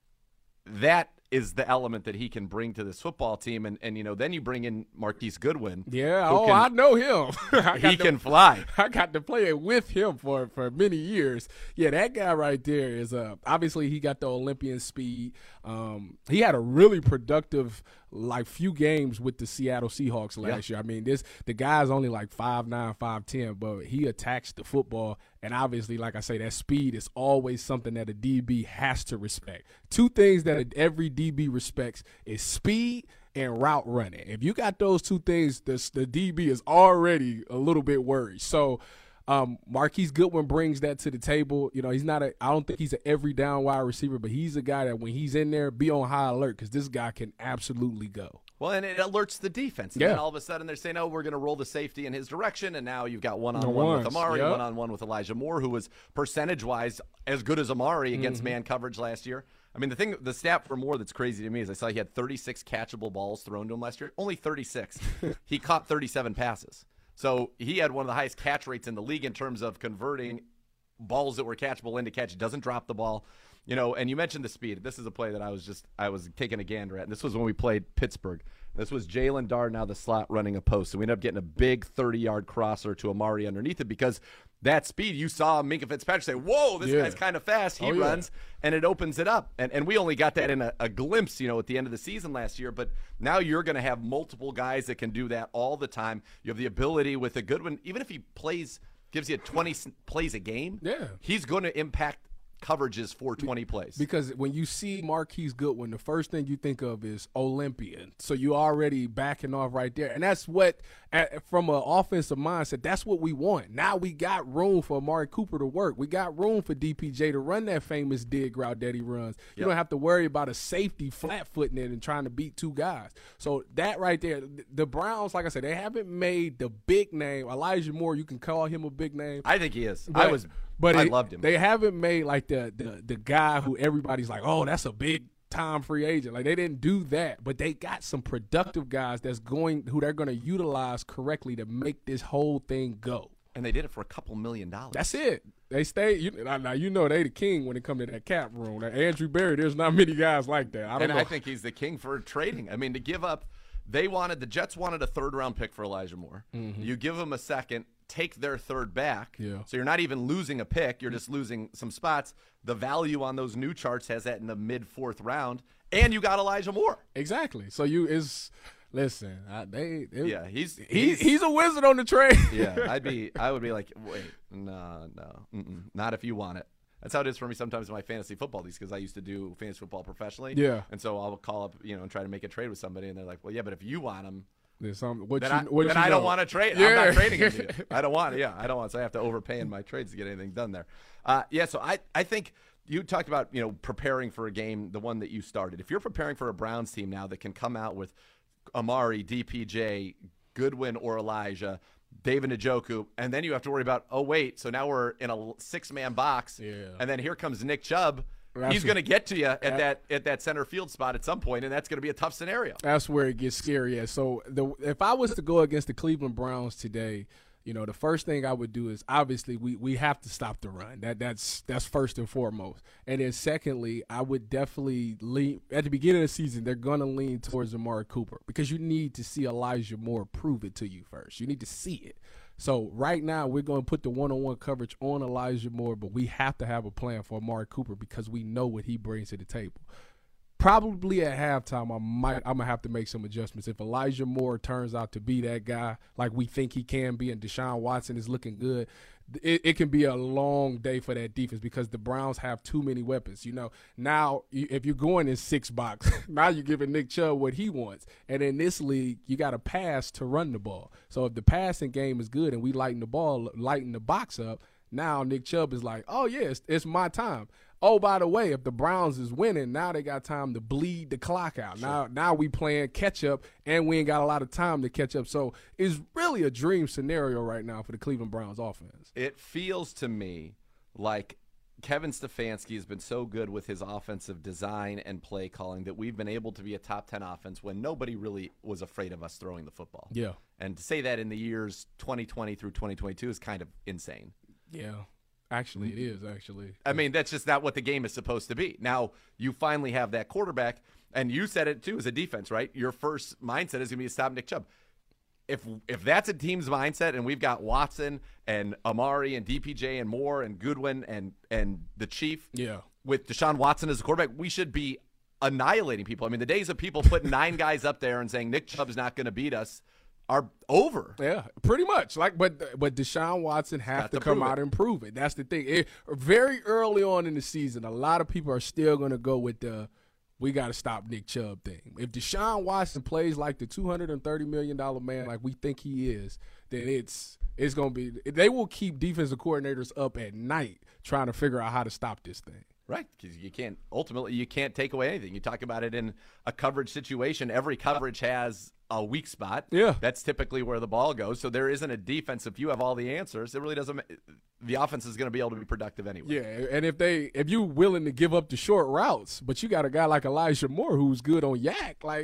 That is the element that he can bring to this football team. And, and you know, then you bring in Marquise Goodwin. Yeah, who oh, can- I know him. I He got can to, fly. I got to play with him for, for many years. Yeah, that guy right there is uh, obviously he got the Olympian speed. Um, he had a really productive like few games with the Seattle Seahawks last Yeah. year. I mean, this the guy's only like five nine, five ten, but he attacks the football. And obviously, like I say, that speed is always something that a D B has to respect. Two things that every D B respects is speed and route running. If you got those two things, the, the D B is already a little bit worried. So um, Marquise Goodwin brings that to the table. You know, he's not a – I don't think he's an every down wide receiver, but he's a guy that when he's in there, be on high alert because this guy can absolutely go. Well, and it alerts the defense. And Yeah. then all of a sudden they're saying, oh, we're going to roll the safety in his direction, and now you've got The one-on-one ones, with Amari, yep. one-on-one with Elijah Moore, who was percentage-wise as good as Amari against Mm-hmm. man coverage last year. I mean, the thing, the stat for Moore that's crazy to me is I saw he had thirty-six catchable balls thrown to him last year. Only thirty-six. He caught thirty-seven passes. So he had one of the highest catch rates in the league in terms of converting balls that were catchable into catch. He doesn't drop the ball. You know, and you mentioned the speed. This is a play that I was just I was taking a gander at. And this was when we played Pittsburgh. This was Jalen Dard, now the slot running a post. So we ended up getting a big thirty-yard crosser to Amari underneath it because that speed, you saw Minkah Fitzpatrick say, whoa, this Yeah. guy's kind of fast. He Oh, yeah. runs, and it opens it up. And and we only got that in a, a glimpse, you know, at the end of the season last year. But now you're going to have multiple guys that can do that all the time. You have the ability with a good one, even if he plays, gives you twenty plays a game, Yeah. he's going to impact coverages for twenty plays. Because when you see Marquise Goodwin, the first thing you think of is Olympian. So you already backing off right there. And that's what, at, from an offensive mindset, that's what we want. Now we got room for Amari Cooper to work. We got room for D P J to run that famous dig route that he runs. You Yep. don't have to worry about a safety flat-footing it and trying to beat two guys. So that right there, the Browns, like I said, they haven't made the big name. Elijah Moore, you can call him a big name. I think he is. But- I was, but I it- loved him. They haven't made like the, the the guy who everybody's like, oh, that's a big time free agent. Like they didn't do that, but they got some productive guys that's going who they're going to utilize correctly to make this whole thing go. and they did it for a couple million dollars. That's it. They stay. You, now you know they the king when it comes to that cap room. Now, Andrew Berry, there's not many guys like that. I don't and know. I think he's the king for trading. I mean, to give up, they wanted the Jets wanted a third round pick for Elijah Moore. Mm-hmm. You give them a second, take their third back. Yeah. So you're not even losing a pick. You're just losing some spots. The value on those new charts has that in the mid fourth round, and you got Elijah Moore. Exactly. So you is listen. I, they, they Yeah, he's he, he's, he's a wizard on the trade. yeah. I'd be I would be like, wait, no, no, mm-mm, not if you want it. That's how it is for me sometimes in my fantasy football leagues because I used to do fantasy football professionally. Yeah. And so I'll call up, you know, and try to make a trade with somebody, and they're like, well, yeah, but if you want him, There's some, what then you, I, what then you I don't know? want to trade. Yeah. I'm not trading him to you. I don't want it. Yeah, I don't want. So I have to overpay in my trades to get anything done there. Uh, yeah. So I, I think you talked about, you know, preparing for a game, the one that you started. If you're preparing for a Browns team now that can come out with Amari, D P J, Goodwin, or Elijah, David Njoku, and then you have to worry about, oh wait, so now we're in a six-man box, Yeah. and then here comes Nick Chubb. That's He's what- going to get to you at that at that center field spot at some point, and that's going to be a tough scenario. That's where it gets scary. At. So the, if I was to go against the Cleveland Browns today, you know, the first thing I would do is obviously we, we have to stop the run. That that's that's first and foremost. And then secondly, I would definitely lean at the beginning of the season. They're gonna lean towards Amari Cooper because you need to see Elijah Moore prove it to you first. You need to see it. So right now we're going to put the one-on-one coverage on Elijah Moore, but we have to have a plan for Amari Cooper because we know what he brings to the table. Probably at halftime, I might I'm gonna have to make some adjustments. If Elijah Moore turns out to be that guy like we think he can be, and Deshaun Watson is looking good, it, it can be a long day for that defense because the Browns have too many weapons. You know, now you, if you're going in six box, now you're giving Nick Chubb what he wants, and in this league, you got to pass to run the ball. So if the passing game is good and we lighten the ball, lighten the box up. Now Nick Chubb is like, oh, yeah, it's, it's my time. Oh, by the way, if the Browns is winning, now they got time to bleed the clock out. Sure. Now now we playing catch up, and we ain't got a lot of time to catch up. So it's really a dream scenario right now for the Cleveland Browns offense. It feels to me like Kevin Stefanski has been so good with his offensive design and play calling that we've been able to be a top ten offense when nobody really was afraid of us throwing the football. Yeah. And to say that in the years twenty twenty through twenty twenty-two is kind of insane. Yeah. Actually, it is, actually. I mean, that's just not what the game is supposed to be. Now, you finally have that quarterback, and you said it, too, as a defense, right? Your first mindset is going to be to stop Nick Chubb. If if that's a team's mindset, and we've got Watson and Amari and D P J and Moore and Goodwin and, and the Chief yeah. with Deshaun Watson as a quarterback, we should be annihilating people. I mean, the days of people putting nine guys up there and saying Nick Chubb's not going to beat us are over. Yeah, pretty much. Like, but but Deshaun Watson has to, to come out it. and prove it. That's the thing. It, very early on in the season, a lot of people are still going to go with the we got to stop Nick Chubb thing. If Deshaun Watson plays like the two hundred thirty million dollars man like we think he is, then it's it's going to be – they will keep defensive coordinators up at night trying to figure out how to stop this thing. Right, because you can't – ultimately, you can't take away anything. You talk about it in a coverage situation. Every coverage has a weak spot. Yeah. That's typically where the ball goes. So there isn't a defense. If you have all the answers, it really doesn't – the offense is going to be able to be productive anyway. Yeah, and if they if you're willing to give up the short routes, but you got a guy like Elijah Moore who's good on yak, like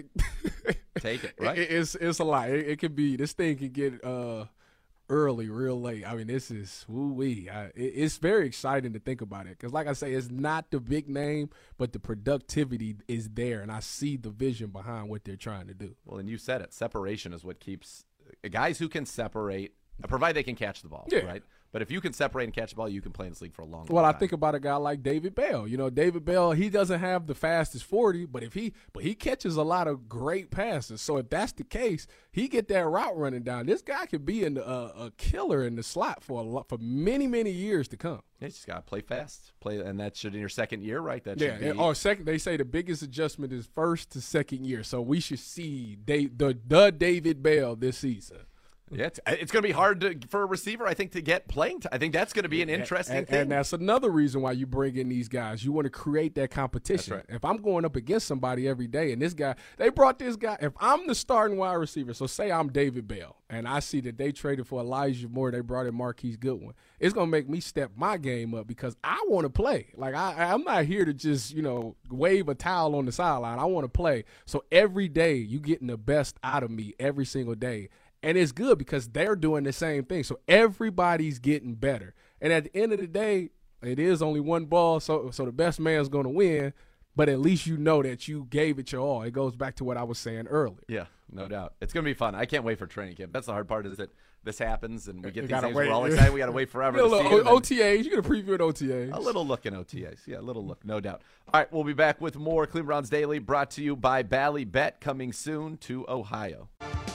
– take it, right? It, it's, it's a lot. It, it could be – this thing could get uh, – early, real late. I mean, this is woo-wee. I, it, it's very exciting to think about it because, like I say, it's not the big name, but the productivity is there, and I see the vision behind what they're trying to do. Well, and you said it. Separation is what keeps – guys who can separate, provide they can catch the ball, yeah. right? But if you can separate and catch the ball, you can play in this league for a long, long well, time. I think about a guy like David Bell. You know, David Bell, he doesn't have the fastest forty, but if he but he catches a lot of great passes. So if that's the case, he get that route running down. This guy could be in the, uh, a killer in the slot for a lot, for many, many years to come. Yeah, you just got to play fast. Play, and that should in your second year, right? That yeah, should be. Or second, they say the biggest adjustment is first to second year. So we should see Dave, the the David Bell this season. Yeah, it's, it's going to be hard to, for a receiver, I think, to get playing time. I think that's going to be an interesting and, thing. And that's another reason why you bring in these guys. You want to create that competition. That's right. If I'm going up against somebody every day, and this guy, they brought this guy, if I'm the starting wide receiver, so say I'm David Bell, and I see that they traded for Elijah Moore, they brought in Marquise Goodwin, it's going to make me step my game up because I want to play. Like, I, I'm not here to just, you know, wave a towel on the sideline. I want to play. So every day, you getting the best out of me every single day. And it's good because they're doing the same thing. So everybody's getting better. And at the end of the day, it is only one ball, so so the best man's going to win. But at least you know that you gave it your all. It goes back to what I was saying earlier. Yeah, no doubt. It's going to be fun. I can't wait for training camp. That's the hard part is that this happens and we get you these things. Wait. We're all excited. We got to wait forever You to know, see it. O T As. You get a preview at O T As. A little look in O T As. Yeah, a little look, no doubt. All right, we'll be back with more Cleveland Browns Daily brought to you by Bally Bet coming soon to Ohio.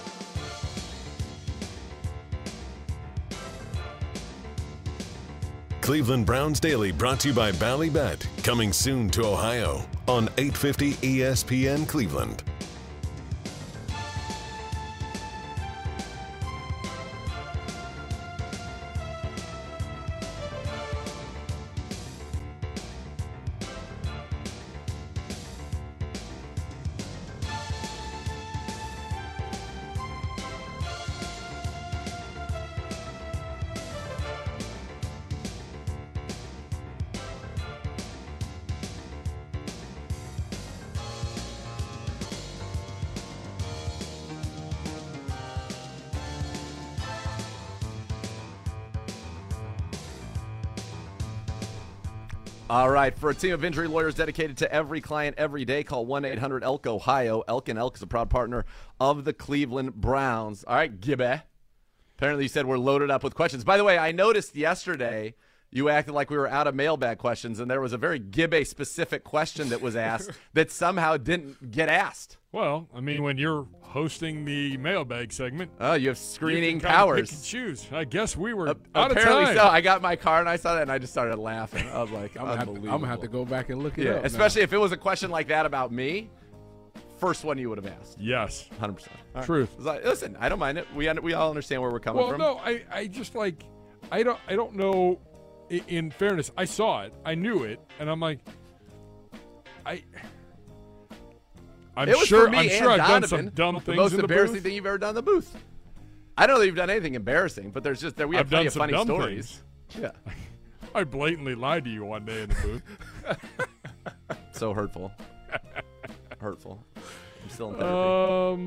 Cleveland Browns Daily brought to you by Bally Bet, coming soon to Ohio on eight fifty E S P N Cleveland. All right, for a team of injury lawyers dedicated to every client every day, call one eight hundred Elk Ohio. Elk and Elk is a proud partner of the Cleveland Browns. All right, Gibby. Apparently you said we're loaded up with questions. By the way, I noticed yesterday you acted like we were out of mailbag questions, and there was a very Gibby-specific question that was asked that somehow didn't get asked. Well, I mean, when you're hosting the mailbag segment, oh, you have screening you can kind of powers. Pick and choose. I guess we were Uh, out of apparently time. so. I got my card and I saw that and I just started laughing. I was like, I'm unbelievable. going to have to go back and look it Yeah, up. especially now. if it was a question like that about me. First one you would have asked. Yes. one hundred percent. All right. Truth. It's like, listen, I don't mind it. We un- we all understand where we're coming Well, from. no, I, I just like I don't I don't know in, in fairness, I saw it, I knew it, and I'm like, I. I'm it was sure. for me I'm and sure I've Donovan, done some dumb things. The most in the embarrassing booth. thing you've ever done in the booth. I don't know that you've done anything embarrassing, but there's just there we have I've plenty done of some funny dumb stories. Things. Yeah. I blatantly lied to you one day in the booth. So hurtful. Hurtful. I'm still in therapy. Um,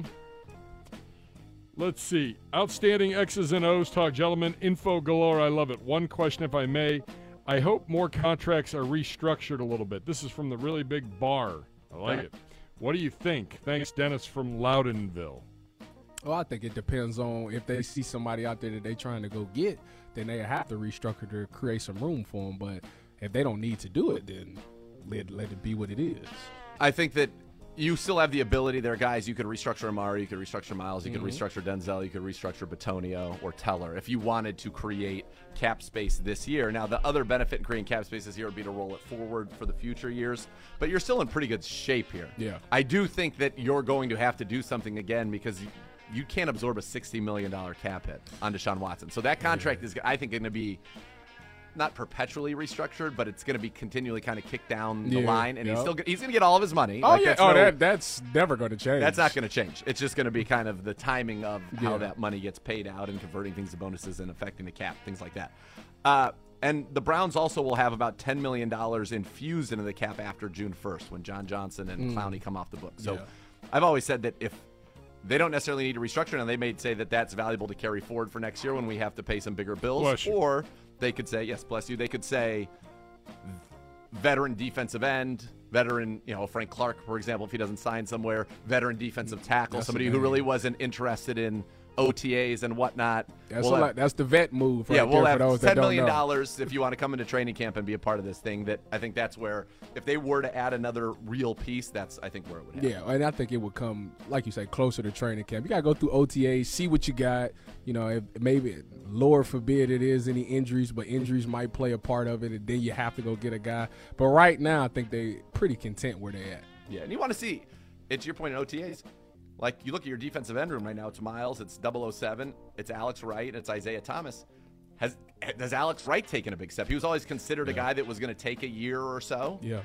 let's see. Outstanding X's and O's talk, gentlemen. Info galore. I love it. One question, if I may. I hope more contracts are restructured a little bit. This is from the really big bar. I like it. What do you think? Thanks, Dennis from Loudonville. Well, I think it depends on if they see somebody out there that they're trying to go get, then they have to restructure to create some room for them. But if they don't need to do it, then let, let it be what it is. I think that you still have the ability. There are guys you could restructure Amari, you could restructure Miles, you Mm-hmm. could restructure Denzel, you could restructure Batonio or Teller if you wanted to create cap space this year. Now, the other benefit in creating cap space this year would be to roll it forward for the future years, but you're still in pretty good shape here. Yeah. I do think that you're going to have to do something again because you, you can't absorb a sixty million dollars cap hit on Deshaun Watson. So that contract is, I think, going to be not perpetually restructured, but it's going to be continually kind of kicked down the Yeah, line, and yep. he's still he's going to get all of his money. Oh, Like, yeah. that's Oh, no- that, that's never going to change. That's not going to change. It's just going to be kind of the timing of how Yeah. that money gets paid out and converting things to bonuses and affecting the cap, things like that. Uh, and the Browns also will have about ten million dollars infused into the cap after June first when John Johnson and Clowney come off the book. So Yeah. I've always said that if they don't necessarily need to restructure, and they may say that that's valuable to carry forward for next year when we have to pay some bigger bills, Bless you. or they could say, yes, bless you, they could say veteran defensive end, veteran, you know, Frank Clark, for example, if he doesn't sign somewhere, veteran defensive tackle, That's somebody a who name. really wasn't interested in O T As and whatnot. That's, We'll a have- lot, that's the vet move right yeah, we'll there have for those that ten don't million know. dollars if you want to come into training camp and be a part of this thing. That I think that's where, if they were to add another real piece, that's I think where it would happen. Yeah, and I think it would come, like you say, closer to training camp. You got to go through O T As, see what you got. You know, if maybe, Lord forbid it is any injuries, but injuries might play a part of it, and then you have to go get a guy. But right now, I think they pretty content where they're at. Yeah, and you want to see, it's your point in O T As. Like, you look at your defensive end room right now, it's Miles, it's double oh seven, it's Alex Wright, it's Isaiah Thomas. Has Has Alex Wright taken a big step? He was always considered a Yeah. guy that was going to take a year or so. Yeah,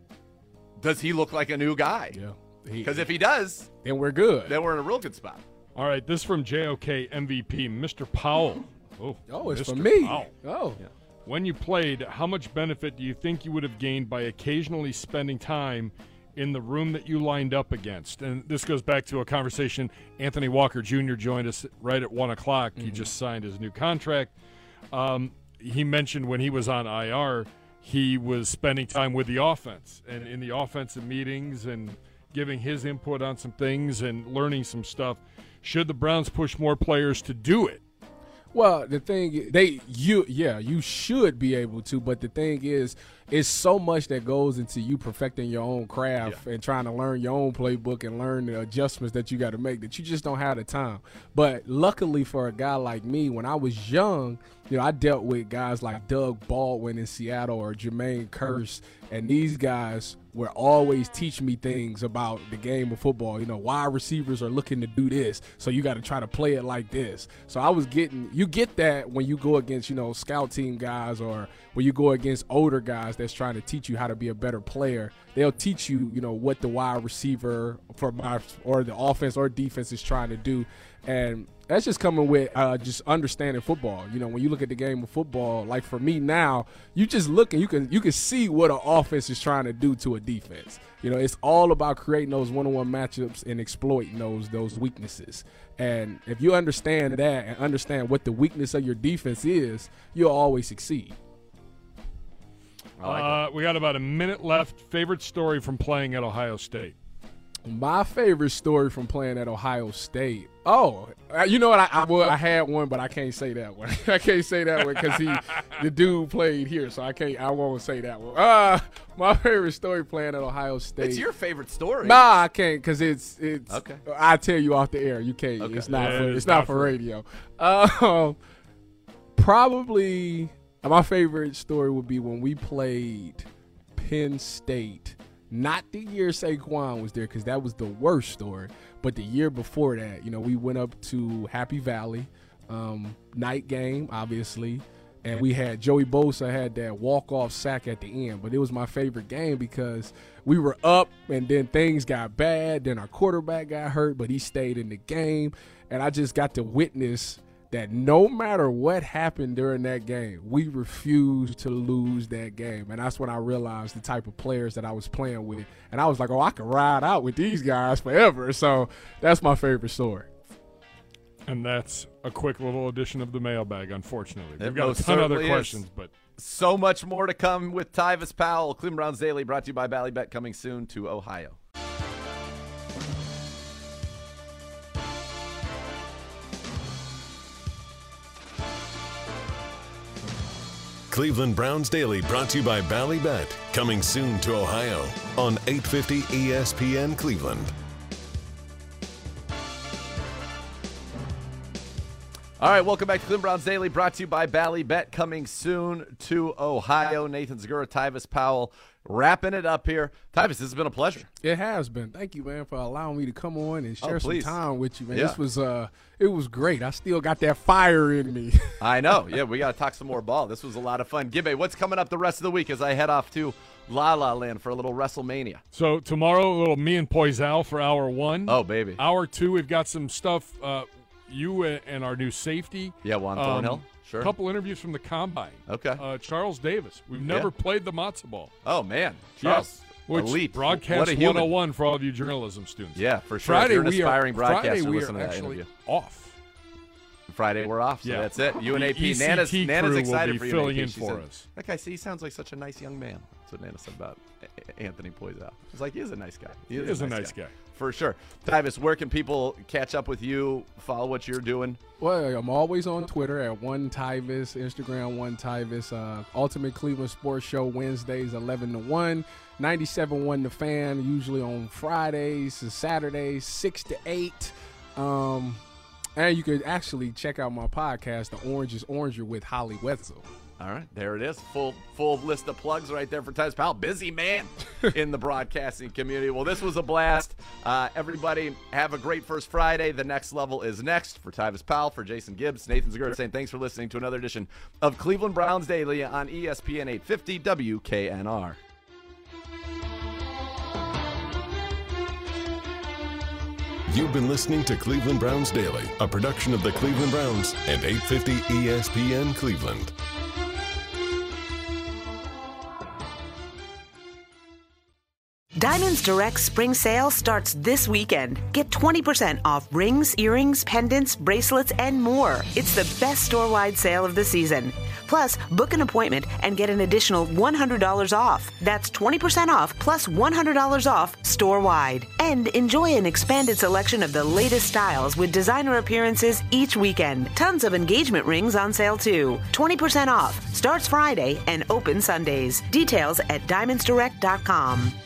Does he look like a new guy? yeah. Because if he does, then we're good. then we're in a real good spot. All right, this from J O K M V P, Mister Powell. Oh, oh, it's Mister for me. Powell. Oh, Yeah. When you played, how much benefit do you think you would have gained by occasionally spending time in the room that you lined up against? And this goes back to a conversation. Anthony Walker Junior joined us right at one o'clock. He just signed his new contract. Um, he mentioned when he was on I R, he was spending time with the offense and in the offensive meetings and giving his input on some things and learning some stuff. Should the Browns push more players to do it? Well, the thing they you yeah you should be able to, but the thing is, it's so much that goes into you perfecting your own craft and trying to learn your own playbook and learn the adjustments that you got to make that you just don't have the time. But luckily for a guy like me, when I was young, you know, I dealt with guys like Doug Baldwin in Seattle or Jermaine Kearse, and these guys were always teaching me things about the game of football. You know, wide receivers are looking to do this, so you got to try to play it like this. So I was getting, you get that when you go against, you know, scout team guys or when you go against older guys that's trying to teach you how to be a better player. They'll teach you, you know, what the wide receiver for my or the offense or defense is trying to do. And that's just coming with uh, just understanding football. You know, when you look at the game of football, like for me now, you just look and you can you can see what an offense is trying to do to a defense. You know, it's all about creating those one-on-one matchups and exploiting those those weaknesses. And if you understand that and understand what the weakness of your defense is, you'll always succeed. I like Uh, we got about a minute left. Favorite story from playing at Ohio State? My favorite story from playing at Ohio State. Oh, uh, you know what? I, I well, I had one, but I can't say that one. I can't say that one because he, the dude played here, so I can't. I won't say that one. Uh, my favorite story playing at Ohio State. It's your favorite story. Nah, I can't because it's it's. Okay. I tell you off the air. You can't. Okay. It's not. Yeah, for, it's it's not, not for for- radio. Um, probably my favorite story would be when we played Penn State. Not the year Saquon was there because that was the worst story. But the year before that, you know, we went up to Happy Valley, um, night game, obviously. And we had Joey Bosa had that walk-off sack at the end. But it was my favorite game because we were up and then things got bad. Then our quarterback got hurt, but he stayed in the game. And I just got to witness that no matter what happened during that game, we refused to lose that game. And that's when I realized the type of players that I was playing with. And I was like, oh, I could ride out with these guys forever. So that's my favorite story. And that's a quick little addition of the mailbag, unfortunately. We've It got a most ton of other certainly questions, is. but So much more to come with Tyvis Powell. Cleveland Browns Daily brought to you by Ballybet, coming soon to Ohio. Cleveland Browns Daily brought to you by Ballybet, coming soon to Ohio on eight fifty E S P N Cleveland. All right, welcome back to Cleveland Browns Daily, brought to you by Ballybet, coming soon to Ohio. Nathan Zegura, Tyvis Powell, wrapping it up here. Tyvis, this has been a pleasure. It has been. Thank you, man, for allowing me to come on and share Oh, some please. time with you, man. Yeah. This was uh, it was great. I still got that fire in me. I know. Yeah, we got to talk some more ball. This was a lot of fun. Gibbe, what's coming up the rest of the week as I head off to La La Land for a little WrestleMania? so tomorrow, a little me and Poisal for hour one. Oh, baby. Hour two, we've got some stuff. Uh, you and our new safety. Yeah, Juan Um, Thornhill. Sure. A couple interviews from the Combine. Okay. Uh, Charles Davis. We've never Yeah. played the matzo ball. Oh, man. Charles, Which elite. broadcast What a human. one oh one for all of you journalism students. Yeah, for sure. Friday if you're an we aspiring are Friday broadcaster, we listen are to that actually interview. off. Friday we're off, so Yeah. that's it. You and The A P. E C T Nana's, crew Nana's will excited be for you. filling A P. in She for said, us. That guy, see, he sounds like such a nice young man. That's what Nana said about A- Anthony Poisal. It's like, he is a nice guy. He is, He is a nice guy. For sure. Tyvis, where can people catch up with you, follow what you're doing? Well, I'm always on Twitter at one Tyvis, Instagram one Tyvis, uh, Ultimate Cleveland Sports Show Wednesdays eleven to one, ninety-seven point one The Fan, usually on Fridays and Saturdays six to eight. Um, and you could actually check out my podcast, The Orange is Oranger with Holly Wetzel. All right, there it is. Full full list of plugs right there for Tyvis Powell. Busy man in the broadcasting community. Well, this was a blast. Uh, everybody, have a great first Friday. The next level is next. For Tyvis Powell, for Jason Gibbs, Nathan Zegura saying thanks for listening to another edition of Cleveland Browns Daily on E S P N eight fifty W K N R. You've been listening to Cleveland Browns Daily, a production of the Cleveland Browns and eight fifty E S P N Cleveland. Diamonds Direct spring sale starts this weekend. Get twenty percent off rings, earrings, pendants, bracelets, and more. It's the best store-wide sale of the season. Plus, book an appointment and get an additional one hundred dollars off. That's twenty percent off plus one hundred dollars off store-wide. And enjoy an expanded selection of the latest styles with designer appearances each weekend. Tons of engagement rings on sale too. twenty percent off. Starts Friday and open Sundays. Details at diamonds direct dot com.